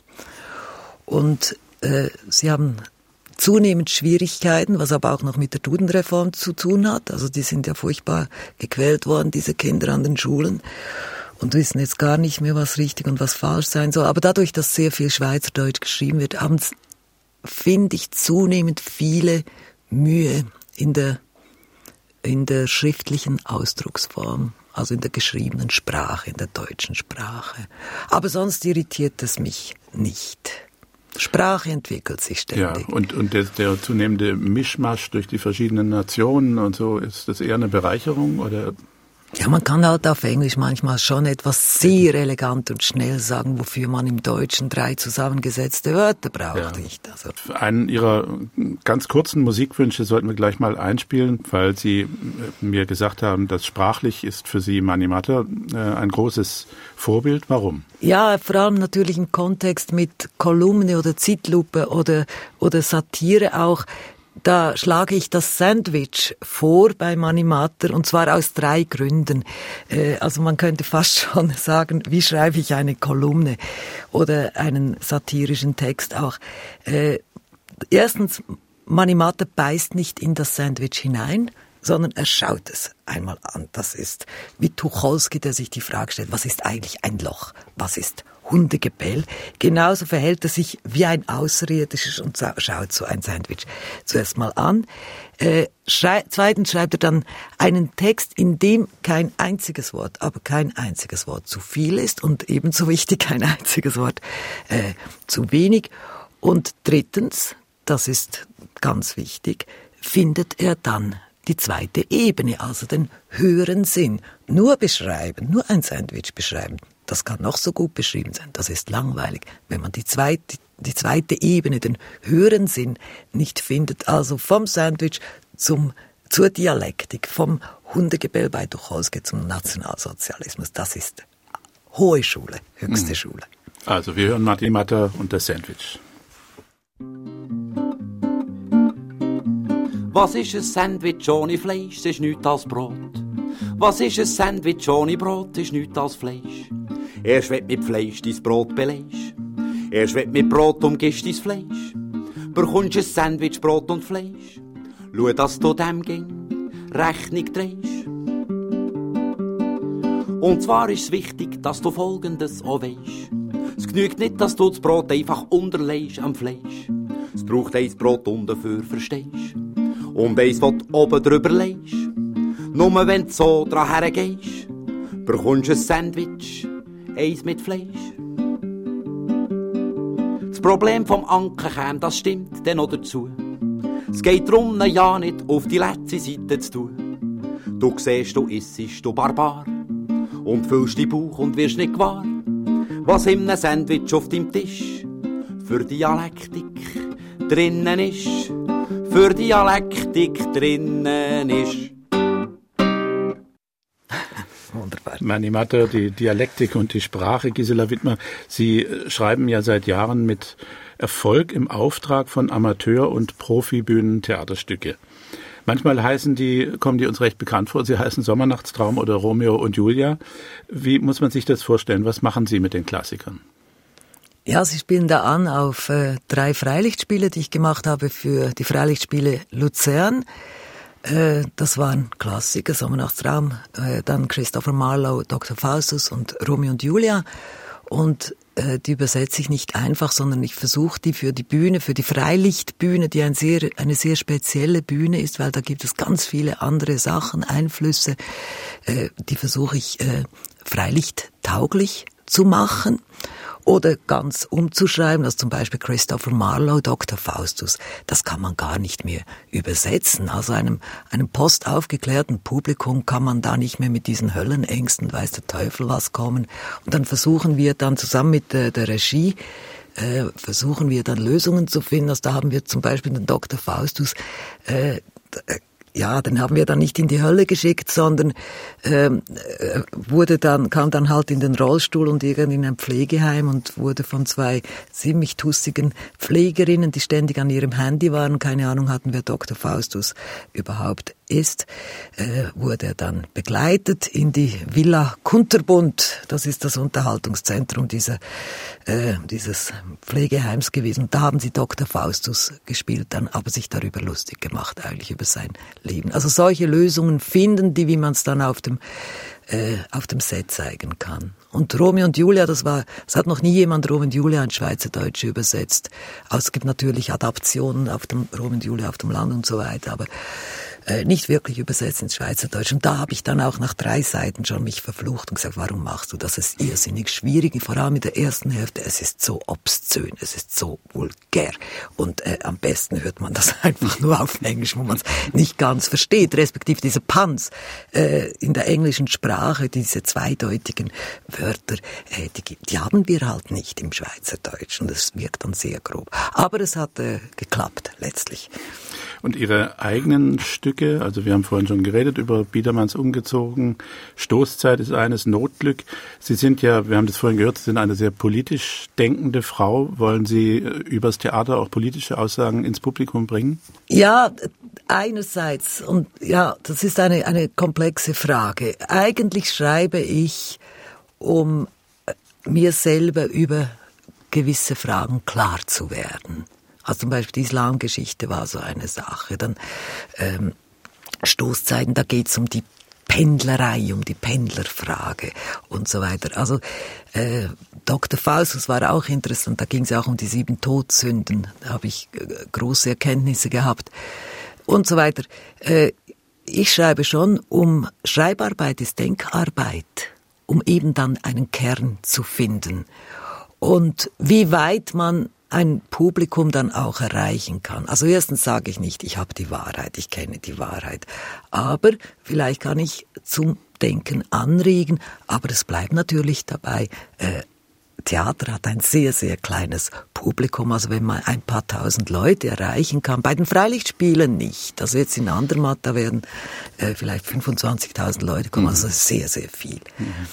Und sie haben zunehmend Schwierigkeiten, was aber auch noch mit der Dudenreform zu tun hat. Also die sind ja furchtbar gequält worden, diese Kinder an den Schulen, und wissen jetzt gar nicht mehr, was richtig und was falsch sein soll. Aber dadurch, dass sehr viel Schweizerdeutsch geschrieben wird, finde ich zunehmend viele Mühe in der schriftlichen Ausdrucksform, also in der geschriebenen Sprache, in der deutschen Sprache. Aber sonst irritiert es mich nicht. Sprache entwickelt sich ständig. Ja, und der zunehmende Mischmasch durch die verschiedenen Nationen und so, ist das eher eine Bereicherung oder? Ja, man kann halt auf Englisch manchmal schon etwas sehr elegant und schnell sagen, wofür man im Deutschen 3 zusammengesetzte Wörter braucht. Ja. Nicht? Also Einen Ihrer ganz kurzen Musikwünsche sollten wir gleich mal einspielen, weil Sie mir gesagt haben, dass sprachlich ist für Sie Mani Matter ein großes Vorbild. Warum? Ja, vor allem natürlich im Kontext mit Kolumne oder Zeitlupe oder Satire auch. Da schlage ich das Sandwich vor bei Mani Matter, und zwar aus 3 Gründen. Also man könnte fast schon sagen, wie schreibe ich eine Kolumne oder einen satirischen Text auch. Erstens, Mani Matter beißt nicht in das Sandwich hinein, sondern er schaut es einmal an. Das ist wie Tucholsky, der sich die Frage stellt, was ist eigentlich ein Loch? Was ist Hundegebell? Genauso verhält er sich wie ein Außerirdisches und schaut so ein Sandwich zuerst mal an. Zweitens schreibt er dann einen Text, in dem kein einziges Wort zu viel ist und ebenso wichtig kein einziges Wort zu wenig. Und drittens, das ist ganz wichtig, findet er dann die zweite Ebene, also den höheren Sinn. Nur ein Sandwich beschreiben, das kann noch so gut beschrieben sein, das ist langweilig, wenn man die zweite Ebene, den höheren Sinn nicht findet, also vom Sandwich zur Dialektik, vom Hundegebell bei Tucholsky zum Nationalsozialismus. Das ist hohe Schule, höchste Schule. Also wir hören Mani Matter und das Sandwich. Was ist ein Sandwich ohne Fleisch? Es ist nichts als Brot. Was ist ein Sandwich ohne Brot? Es ist nichts als Fleisch. Erst wenn mit Fleisch dein Brot belegst, erst wenn mit Brot umgibst dein Fleisch, bekommst ein Sandwich, Brot und Fleisch. Schau, dass du dem ging Rechnung drehst. Und zwar ist es wichtig, dass du Folgendes auch weisst. Es genügt nicht, dass du das Brot einfach unterlegst am Fleisch. Es braucht eins Brot unten für, verstehst? Und eins, was du oben drüber legst. Nur wenn du so dran hergehst, bekommst du ein Sandwich, eins mit Fleisch. Das Problem vom Ankerkäm, das stimmt dann noch dazu. Es geht darum, ja nicht auf die letzte Seite zu tun. Du siehst, du issest, du Barbar, und füllst die Bauch und wirst nicht gewahr, was in einem Sandwich auf deinem Tisch für Dialektik drinnen ist. Für Dialektik drinnen ist. Wunderbar. Mani Matter, die Dialektik und die Sprache. Gisela Wittmer, Sie schreiben ja seit Jahren mit Erfolg im Auftrag von Amateur- und Profibühnen Theaterstücke. Manchmal kommen die uns recht bekannt vor. Sie heißen Sommernachtstraum oder Romeo und Julia. Wie muss man sich das vorstellen? Was machen Sie mit den Klassikern? Ja, sie spielen da an auf 3 Freilichtspiele, die ich gemacht habe für die Freilichtspiele Luzern. Das waren Klassiker, Sommernachtstraum, dann Christopher Marlowe, Dr. Faustus und Romeo und Julia. Und die übersetze ich nicht einfach, sondern ich versuche die für die Bühne, für die Freilichtbühne, die eine sehr spezielle Bühne ist, weil da gibt es ganz viele andere Sachen, Einflüsse, die versuche ich freilichttauglich zu machen. Oder ganz umzuschreiben, also zum Beispiel Christopher Marlowe, Dr. Faustus, das kann man gar nicht mehr übersetzen. Also einem postaufgeklärten Publikum kann man da nicht mehr mit diesen Höllenängsten, weiß der Teufel was, kommen. Und dann versuchen wir dann zusammen mit der Regie, versuchen wir dann Lösungen zu finden. Also da haben wir zum Beispiel den Dr. Faustus, den haben wir dann nicht in die Hölle geschickt, sondern kam dann halt in den Rollstuhl und irgendwie in ein Pflegeheim und wurde von 2 ziemlich tussigen Pflegerinnen, die ständig an ihrem Handy waren, keine Ahnung hatten, wer Dr. Faustus überhaupt ist, wurde er dann begleitet in die Villa Kunterbund. Das ist das Unterhaltungszentrum dieses Pflegeheims gewesen. Und da haben sie Dr. Faustus gespielt, dann aber sich darüber lustig gemacht, eigentlich über sein Leben. Also solche Lösungen finden, wie man es dann auf dem Set zeigen kann. Und Romeo und Julia, es hat noch nie jemand Romeo und Julia ins Schweizerdeutsche übersetzt. Also es gibt natürlich Adaptionen auf dem Romeo und Julia auf dem Land und so weiter, aber nicht wirklich übersetzt ins Schweizerdeutsch. Und da habe ich dann auch nach 3 Seiten schon mich verflucht und gesagt, warum machst du das? Es ist irrsinnig schwierig, vor allem in der ersten Hälfte. Es ist so obszön, es ist so vulgär. Und am besten hört man das einfach nur auf Englisch, wo man es nicht ganz versteht. Respektive diese Puns in der englischen Sprache, diese zweideutigen Wörter, die haben wir halt nicht im Schweizerdeutsch. Und es wirkt dann sehr grob. Aber es hat geklappt, letztlich. Und Ihre eigenen Stücke, also wir haben vorhin schon geredet über Biedermanns Umgezogen, Stoßzeit ist eines, Notglück. Sie sind ja, wir haben das vorhin gehört, Sie sind eine sehr politisch denkende Frau. Wollen Sie übers Theater auch politische Aussagen ins Publikum bringen? Ja, einerseits. Und ja, das ist eine komplexe Frage. Eigentlich schreibe ich, um mir selber über gewisse Fragen klar zu werden. Also zum Beispiel die Islamgeschichte war so eine Sache. Dann Stoßzeiten, da geht's um die Pendlerei, um die Pendlerfrage und so weiter. Also Dr. Faustus war auch interessant, da ging es auch um die 7 Todsünden. Da habe ich große Erkenntnisse gehabt und so weiter. Ich schreibe schon, Schreibarbeit ist Denkarbeit, um eben dann einen Kern zu finden. Und wie weit man ein Publikum dann auch erreichen kann. Also erstens sage ich nicht, ich habe die Wahrheit, ich kenne die Wahrheit. Aber vielleicht kann ich zum Denken anregen, aber es bleibt natürlich dabei, Theater hat ein sehr, sehr kleines Publikum. Also wenn man ein paar tausend Leute erreichen kann, bei den Freilichtspielen nicht. Also jetzt in Andermatt, da werden vielleicht 25.000 Leute kommen, also sehr, sehr viel.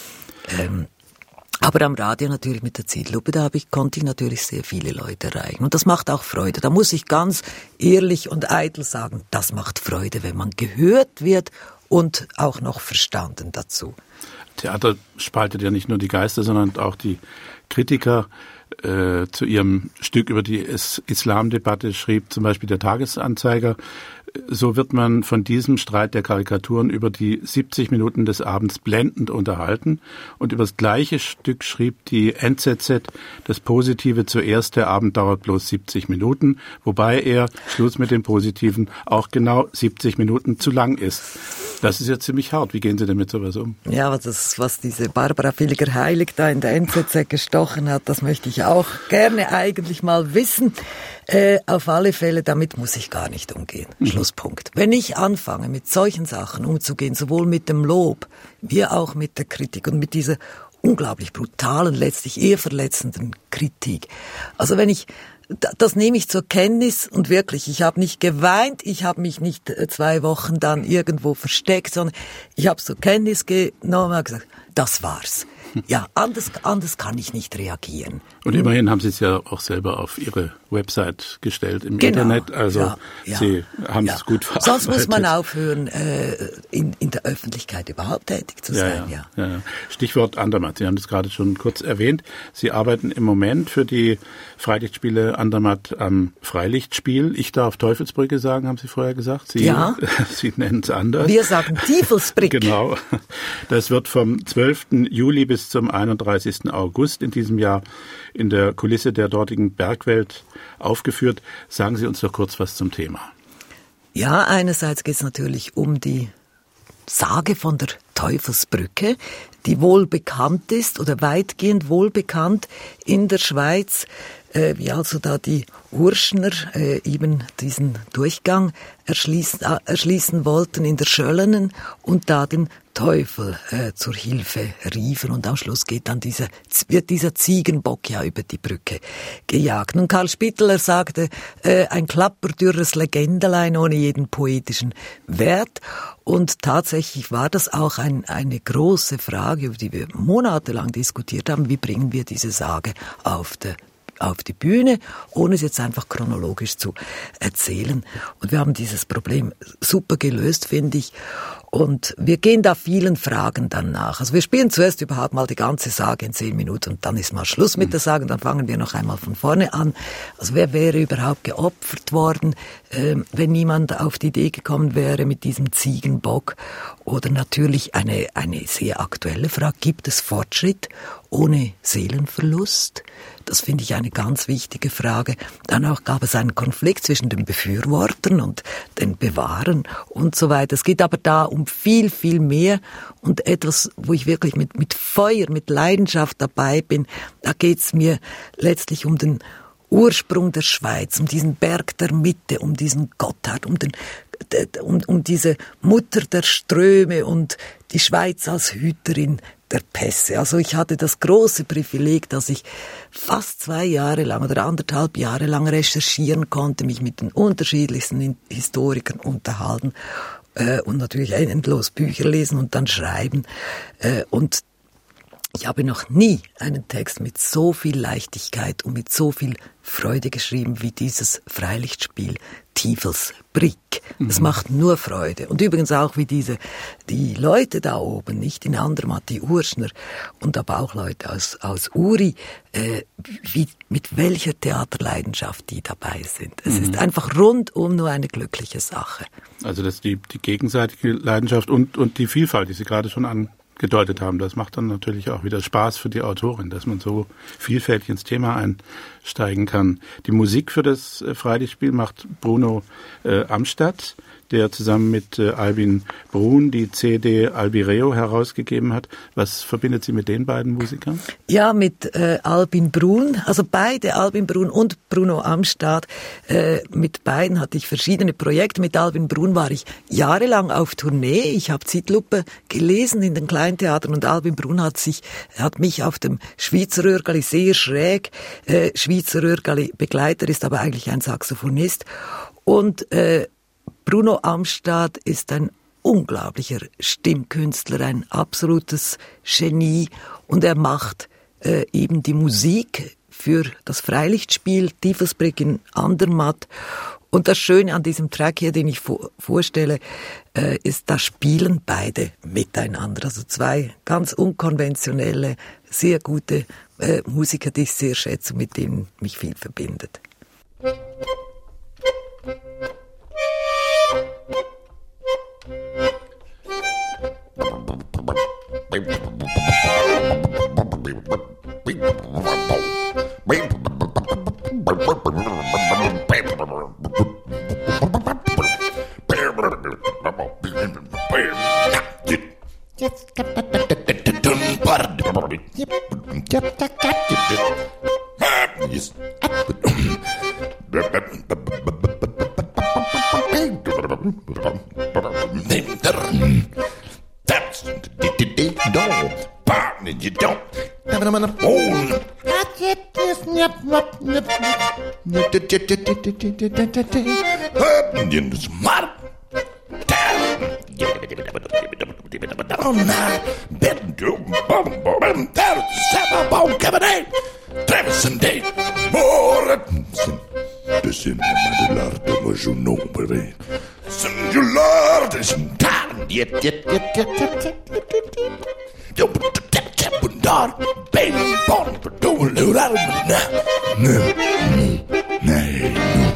Aber am Radio natürlich mit der Ziellupe, konnte ich natürlich sehr viele Leute erreichen. Und das macht auch Freude. Da muss ich ganz ehrlich und eitel sagen, das macht Freude, wenn man gehört wird und auch noch verstanden dazu. Theater spaltet ja nicht nur die Geister, sondern auch die Kritiker. Zu ihrem Stück über die Islamdebatte schrieb zum Beispiel der Tagesanzeiger: So wird man von diesem Streit der Karikaturen über die 70 Minuten des Abends blendend unterhalten. Und über das gleiche Stück schrieb die NZZ: Das Positive zuerst, der Abend dauert bloß 70 Minuten, wobei er, Schluss mit dem Positiven, auch genau 70 Minuten zu lang ist. Das ist ja ziemlich hart. Wie gehen Sie denn mit sowas um? Ja, was diese Barbara Villiger-Heilig da in der NZZ gestochen hat, das möchte ich auch gerne eigentlich mal wissen. Auf alle Fälle, damit muss ich gar nicht umgehen. Schlusspunkt. Wenn ich anfange, mit solchen Sachen umzugehen, sowohl mit dem Lob, wie auch mit der Kritik und mit dieser unglaublich brutalen, letztlich eher verletzenden Kritik. Also das nehme ich zur Kenntnis und wirklich, ich habe nicht geweint, ich habe mich nicht 2 Wochen dann irgendwo versteckt, sondern ich habe zur Kenntnis genommen und gesagt, das war's. Ja, anders kann ich nicht reagieren. Und immerhin haben Sie es ja auch selber auf Ihre Website gestellt im Internet. Also Sie haben es gut verarbeitet. Sonst muss man aufhören, in der Öffentlichkeit überhaupt tätig zu sein. Ja. Stichwort Andermatt. Sie haben das gerade schon kurz erwähnt. Sie arbeiten im Moment für die Freilichtspiele Andermatt am Freilichtspiel. Ich darf Teufelsbrücke sagen, haben Sie vorher gesagt. Sie nennen es anders. Wir sagen Teufelsbrücke. Genau. Das wird vom 12. Juli bis zum 31. August in diesem Jahr in der Kulisse der dortigen Bergwelt aufgeführt. Sagen Sie uns doch kurz was zum Thema. Ja, einerseits geht es natürlich um die Sage von der Teufelsbrücke, die wohl bekannt ist oder weitgehend wohl bekannt in der Schweiz, wie also da die Urschner eben diesen Durchgang erschließen wollten in der Schöllenen und da den Teufel zur Hilfe riefen. Und am Schluss wird dieser Ziegenbock ja über die Brücke gejagt. Und Karl Spitteler sagte, ein klapperdürres Legendelein ohne jeden poetischen Wert. Und tatsächlich war das auch eine große Frage, über die wir monatelang diskutiert haben. Wie bringen wir diese Sage auf die Bühne, ohne es jetzt einfach chronologisch zu erzählen. Und wir haben dieses Problem super gelöst, finde ich. Und wir gehen da vielen Fragen dann nach. Also wir spielen zuerst überhaupt mal die ganze Sage in 10 Minuten und dann ist mal Schluss mit der Sage und dann fangen wir noch einmal von vorne an. Also wer wäre überhaupt geopfert worden, wenn niemand auf die Idee gekommen wäre mit diesem Ziegenbock? Oder natürlich eine sehr aktuelle Frage, gibt es Fortschritt ohne Seelenverlust? Das finde ich eine ganz wichtige Frage. Dann auch gab es einen Konflikt zwischen den Befürwortern und den Bewahrern und so weiter. Es geht aber da um viel, viel mehr und etwas, wo ich wirklich mit Feuer, mit Leidenschaft dabei bin. Da geht es mir letztlich um den Ursprung der Schweiz, um diesen Berg der Mitte, um diesen Gotthard, um diese Mutter der Ströme und die Schweiz als Hüterin der Pässe. Also ich hatte das große Privileg, dass ich fast 2 Jahre lang oder 1,5 Jahre lang recherchieren konnte, mich mit den unterschiedlichsten Historikern unterhalten und natürlich endlos Bücher lesen und dann schreiben. Und ich habe noch nie einen Text mit so viel Leichtigkeit und mit so viel Freude geschrieben wie dieses Freilichtspiel Teufelsbrücke. Es macht nur Freude. Und übrigens auch wie die Leute da oben, nicht in Andermatt, die Urschner und aber auch Leute aus Uri, mit welcher Theaterleidenschaft die dabei sind. Es ist einfach rundum nur eine glückliche Sache. Also das die gegenseitige Leidenschaft und die Vielfalt, die Sie gerade schon angedeutet haben, das macht dann natürlich auch wieder Spaß für die Autorin, dass man so vielfältig ins Thema einsteigen kann. Die Musik für das Freilichtspiel macht Bruno Amstadt, der zusammen mit Albin Brun die CD Albireo herausgegeben hat. Was verbindet Sie mit den beiden Musikern? Ja, mit Albin Brun, also beide, Albin Brun und Bruno Amstadt. Mit beiden hatte ich verschiedene Projekte. Mit Albin Brun war ich jahrelang auf Tournee. Ich habe Zeitlupe gelesen in den Kleintheatern und Albin Brun hat mich auf dem Schweizer Röhrgali sehr schräg. Schweizer Röhrgali Begleiter ist aber eigentlich ein Saxophonist. Und Bruno Amstadt ist ein unglaublicher Stimmkünstler, ein absolutes Genie und er macht eben die Musik für das Freilichtspiel Teufelsbrücke in Andermatt. Und das Schöne an diesem Track hier, den ich vorstelle, ist, da spielen beide miteinander. Also 2 ganz unkonventionelle, sehr gute Musiker, die ich sehr schätze und mit denen mich viel verbindet. de singularde mo nombre. Singularde sintan yet. Bundar ben bon do lurar nee.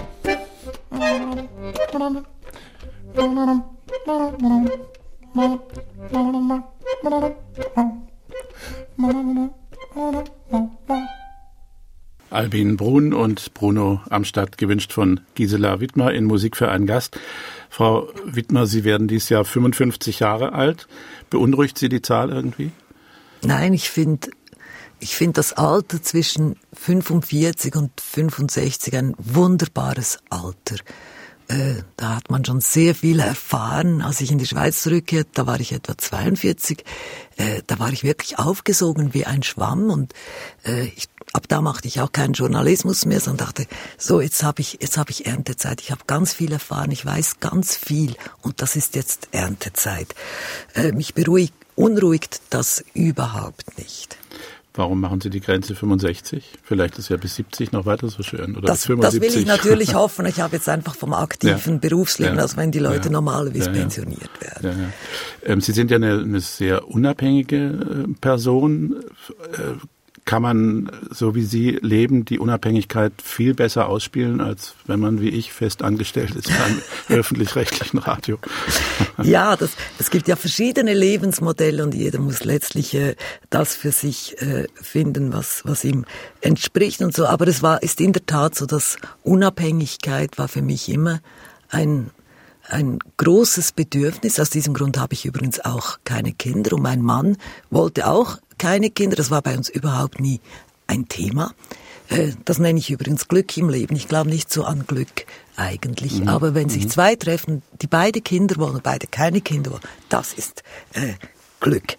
Albin Brun und Bruno Amstadt, gewünscht von Gisela Widmer in Musik für einen Gast. Frau Widmer, Sie werden dieses Jahr 55 Jahre alt. Beunruhigt Sie die Zahl irgendwie? Nein, ich finde das Alter zwischen 45 und 65 ein wunderbares Alter. Da hat man schon sehr viel erfahren. Als ich in die Schweiz zurückkehrte, da war ich etwa 42. Da war ich wirklich aufgesogen wie ein Schwamm und ab da machte ich auch keinen Journalismus mehr, sondern dachte, so jetzt habe ich Erntezeit. Ich habe ganz viel erfahren, ich weiß ganz viel und das ist jetzt Erntezeit. Mich unruhigt das überhaupt nicht. Warum machen Sie die Grenze 65? Vielleicht ist ja bis 70 noch weiter so schön. Oder bis 75. Das will ich natürlich hoffen. Ich habe jetzt einfach vom aktiven Berufsleben, als wenn die Leute normalerweise pensioniert werden. Ja. Sie sind ja eine sehr unabhängige Person. Kann man, so wie Sie leben, die Unabhängigkeit viel besser ausspielen, als wenn man wie ich fest angestellt ist beim öffentlich-rechtlichen Radio? Ja, es gibt ja verschiedene Lebensmodelle und jeder muss letztlich das für sich finden, was ihm entspricht und so. Aber ist in der Tat so, dass Unabhängigkeit war für mich immer ein großes Bedürfnis. Aus diesem Grund habe ich übrigens auch keine Kinder und mein Mann wollte auch keine Kinder. Das war bei uns überhaupt nie ein Thema. Das nenne ich übrigens Glück im Leben. Ich glaube nicht so an Glück eigentlich. Aber wenn sich zwei treffen, die beide Kinder wollen und beide keine Kinder wollen, das ist Glück.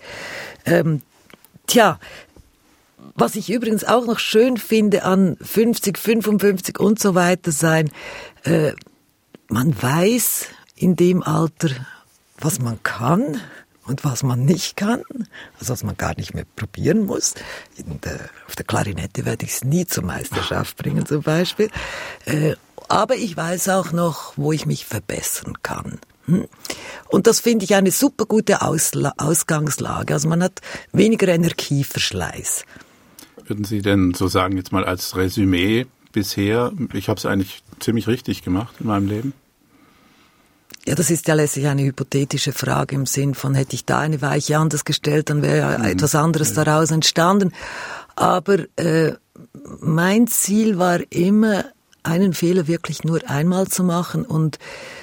Was ich übrigens auch noch schön finde an 50, 55 und so weiter sein, man weiß in dem Alter, was man kann und was man nicht kann, also was man gar nicht mehr probieren muss. Auf der Klarinette werde ich es nie zur Meisterschaft bringen zum Beispiel. Aber ich weiß auch noch, wo ich mich verbessern kann. Und das finde ich eine super gute Ausgangslage. Also man hat weniger Energieverschleiß. Würden Sie denn so sagen, jetzt mal als Resümee bisher, ich habe es eigentlich ziemlich richtig gemacht in meinem Leben? Ja, das ist ja letztlich eine hypothetische Frage im Sinn von, hätte ich da eine Weiche anders gestellt, dann wäre ja etwas anderes daraus entstanden. Aber mein Ziel war immer, einen Fehler wirklich nur einmal zu machen und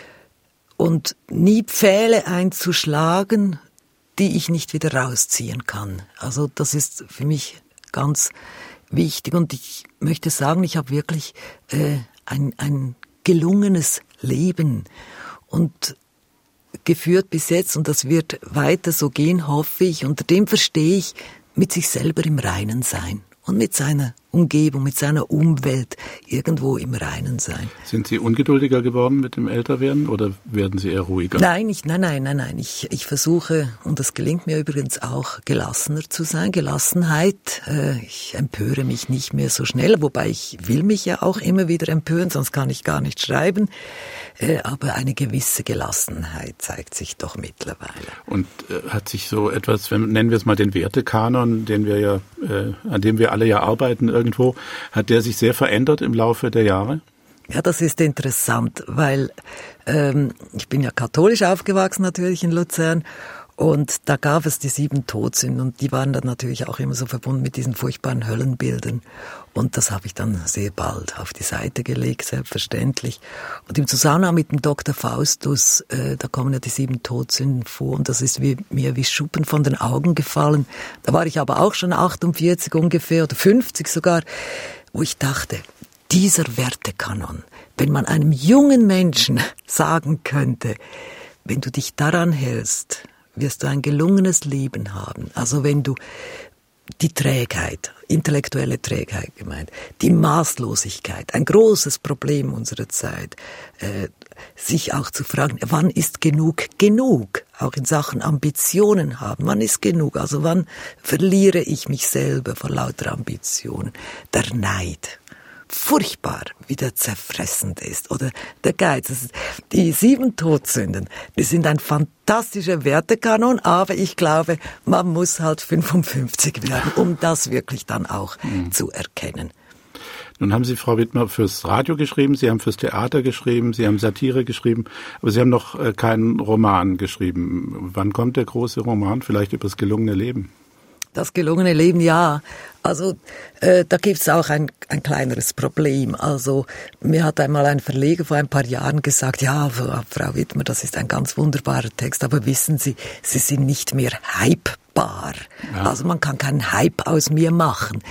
nie Pfähle einzuschlagen, die ich nicht wieder rausziehen kann. Also das ist für mich ganz wichtig und ich möchte sagen, ich habe wirklich ein gelungenes Leben und geführt bis jetzt und das wird weiter so gehen, hoffe ich. Unter dem verstehe ich, mit sich selber im Reinen sein und mit seiner Umgebung, mit seiner Umwelt irgendwo im Reinen sein. Sind Sie ungeduldiger geworden mit dem Älterwerden oder werden Sie eher ruhiger? Nein. Ich versuche, und das gelingt mir übrigens auch, gelassener zu sein. Gelassenheit, ich empöre mich nicht mehr so schnell, wobei ich will mich ja auch immer wieder empören, sonst kann ich gar nicht schreiben. Aber eine gewisse Gelassenheit zeigt sich doch mittlerweile. Und hat sich so etwas, nennen wir es mal den Wertekanon, an dem wir alle ja arbeiten irgendwo, hat der sich sehr verändert im Laufe der Jahre? Ja, das ist interessant, weil ich bin ja katholisch aufgewachsen natürlich in Luzern und da gab es die 7 Todsünden und die waren dann natürlich auch immer so verbunden mit diesen furchtbaren Höllenbildern und das habe ich dann sehr bald auf die Seite gelegt, selbstverständlich. Und im Zusammenhang mit dem Dr. Faustus, da kommen ja die 7 Todsünden vor und das ist mir wie Schuppen von den Augen gefallen. Da war ich aber auch schon 48 ungefähr oder 50 sogar, wo ich dachte, dieser Wertekanon, wenn man einem jungen Menschen sagen könnte, wenn du dich daran hältst, wirst du ein gelungenes Leben haben. Also wenn du die Trägheit, intellektuelle Trägheit gemeint, die Maßlosigkeit, ein großes Problem unserer Zeit, sich auch zu fragen, wann ist genug? Auch in Sachen Ambitionen haben, wann ist genug? Also wann verliere ich mich selber vor lauter Ambitionen? Der Neid. furchtbar wieder zerfressend ist. Oder der Geiz. Die 7 Todsünden, die sind ein fantastischer Wertekanon, aber ich glaube, man muss halt 55 werden, um das wirklich dann auch zu erkennen. Nun haben Sie, Frau Widmer, fürs Radio geschrieben, Sie haben fürs Theater geschrieben, Sie haben Satire geschrieben, aber Sie haben noch keinen Roman geschrieben. Wann kommt der große Roman? Vielleicht über das gelungene Leben? Das gelungene Leben, ja. Also da gibt's auch ein kleineres Problem. Also mir hat einmal ein Verleger vor ein paar Jahren gesagt, ja, Frau Widmer, das ist ein ganz wunderbarer Text, aber wissen Sie, Sie sind nicht mehr hypebar. Ja. Also man kann keinen Hype aus mir machen.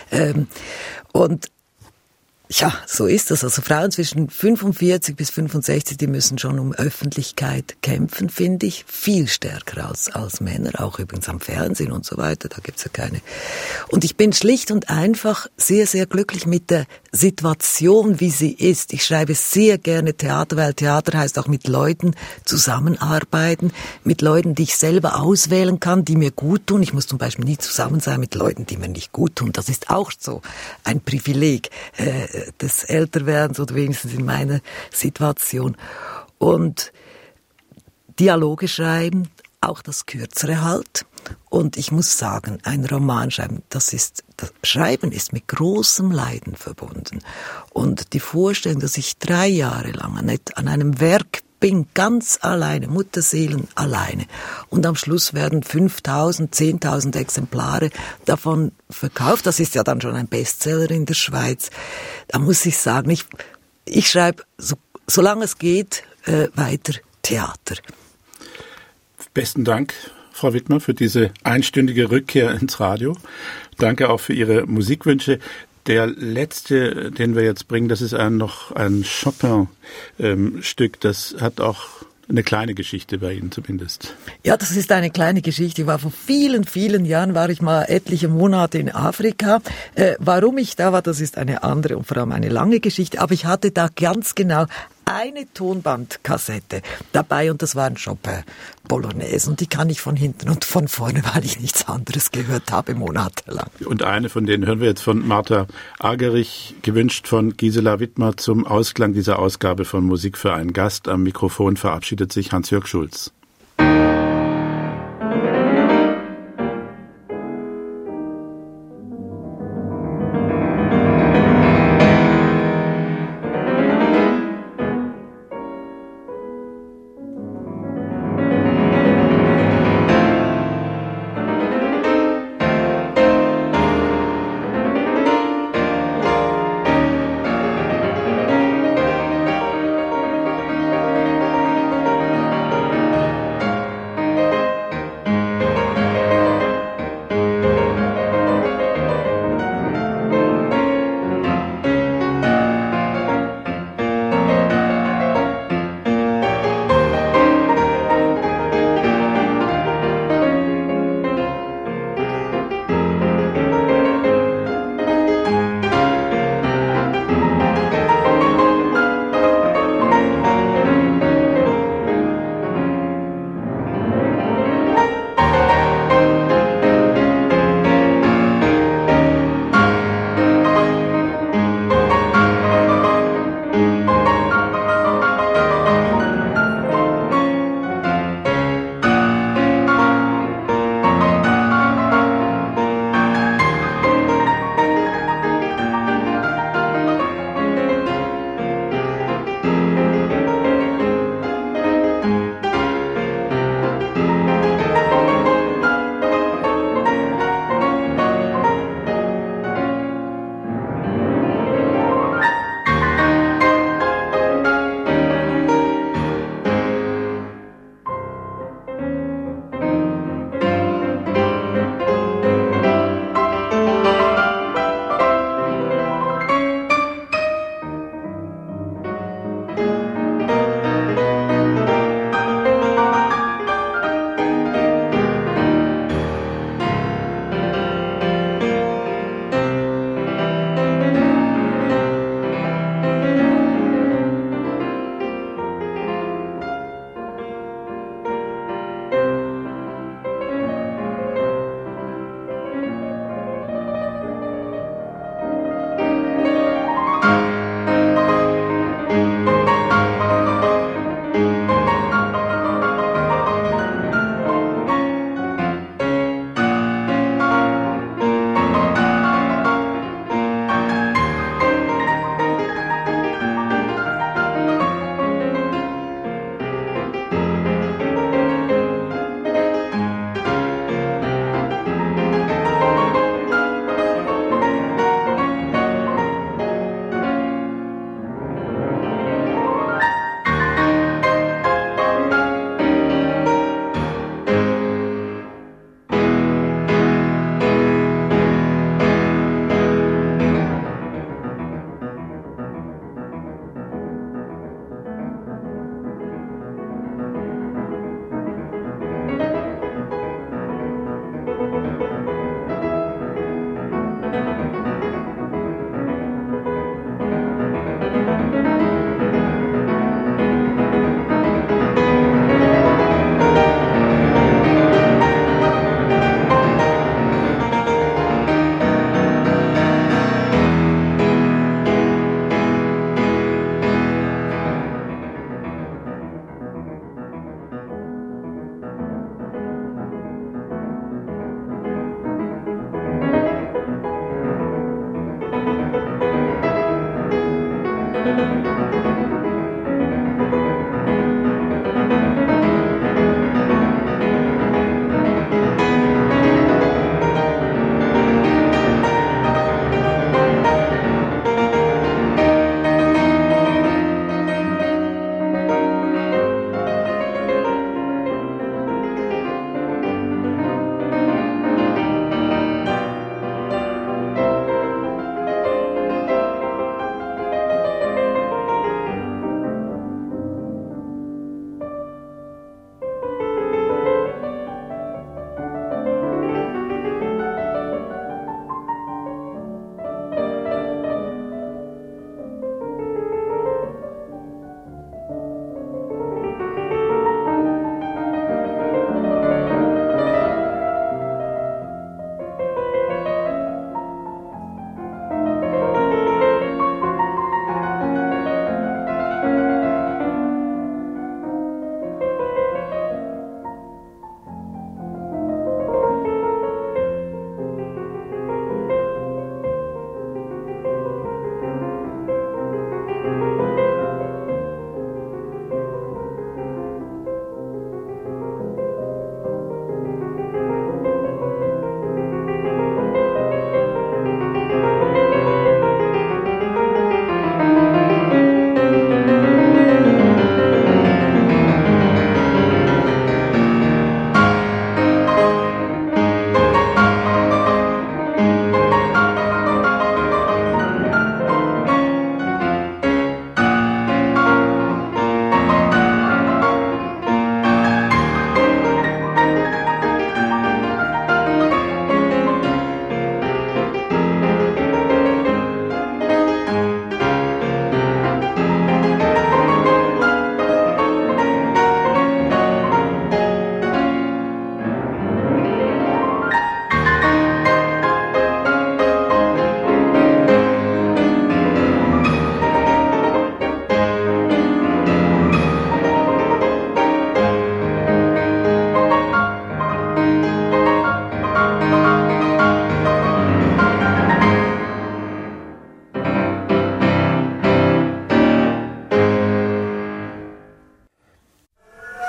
Und ja, so ist das. Also Frauen zwischen 45 bis 65, die müssen schon um Öffentlichkeit kämpfen, finde ich. Viel stärker als Männer, auch übrigens am Fernsehen und so weiter. Da gibt's ja keine. Und ich bin schlicht und einfach sehr, sehr glücklich mit der Situation, wie sie ist. Ich schreibe sehr gerne Theater, weil Theater heißt auch mit Leuten zusammenarbeiten, mit Leuten, die ich selber auswählen kann, die mir gut tun. Ich muss zum Beispiel nie zusammen sein mit Leuten, die mir nicht gut tun. Das ist auch so ein Privileg des Älterwerdens oder wenigstens in meiner Situation. Und Dialoge schreiben, auch das Kürzere halt. Und ich muss sagen, ein Roman schreiben, das Schreiben ist mit großem Leiden verbunden. Und die Vorstellung, dass ich 3 Jahre lang an einem Werk bin, ganz alleine, Mutterseelen alleine. Und am Schluss werden 5.000, 10.000 Exemplare davon verkauft. Das ist ja dann schon ein Bestseller in der Schweiz. Da muss ich sagen, ich schreibe, solange es geht, weiter Theater. Besten Dank, Frau Widmer, für diese einstündige Rückkehr ins Radio. Danke auch für Ihre Musikwünsche. Der letzte, den wir jetzt bringen, das ist noch ein Chopin-Stück. Das hat auch eine kleine Geschichte bei Ihnen zumindest. Ja, das ist eine kleine Geschichte. Vor vielen, vielen Jahren war ich mal etliche Monate in Afrika. Warum ich da war, das ist eine andere und vor allem eine lange Geschichte. Aber ich hatte da ganz genau eine Tonbandkassette dabei und das war ein Chopin Polonaise und die kann ich von hinten und von vorne, weil ich nichts anderes gehört habe, monatelang. Und eine von denen hören wir jetzt von Martha Argerich, gewünscht von Gisela Widmer zum Ausklang dieser Ausgabe von Musik für einen Gast. Am Mikrofon verabschiedet sich Hans-Jörg Schulz.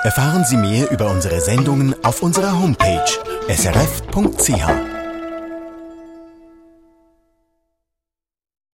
Erfahren Sie mehr über unsere Sendungen auf unserer Homepage srf.ch.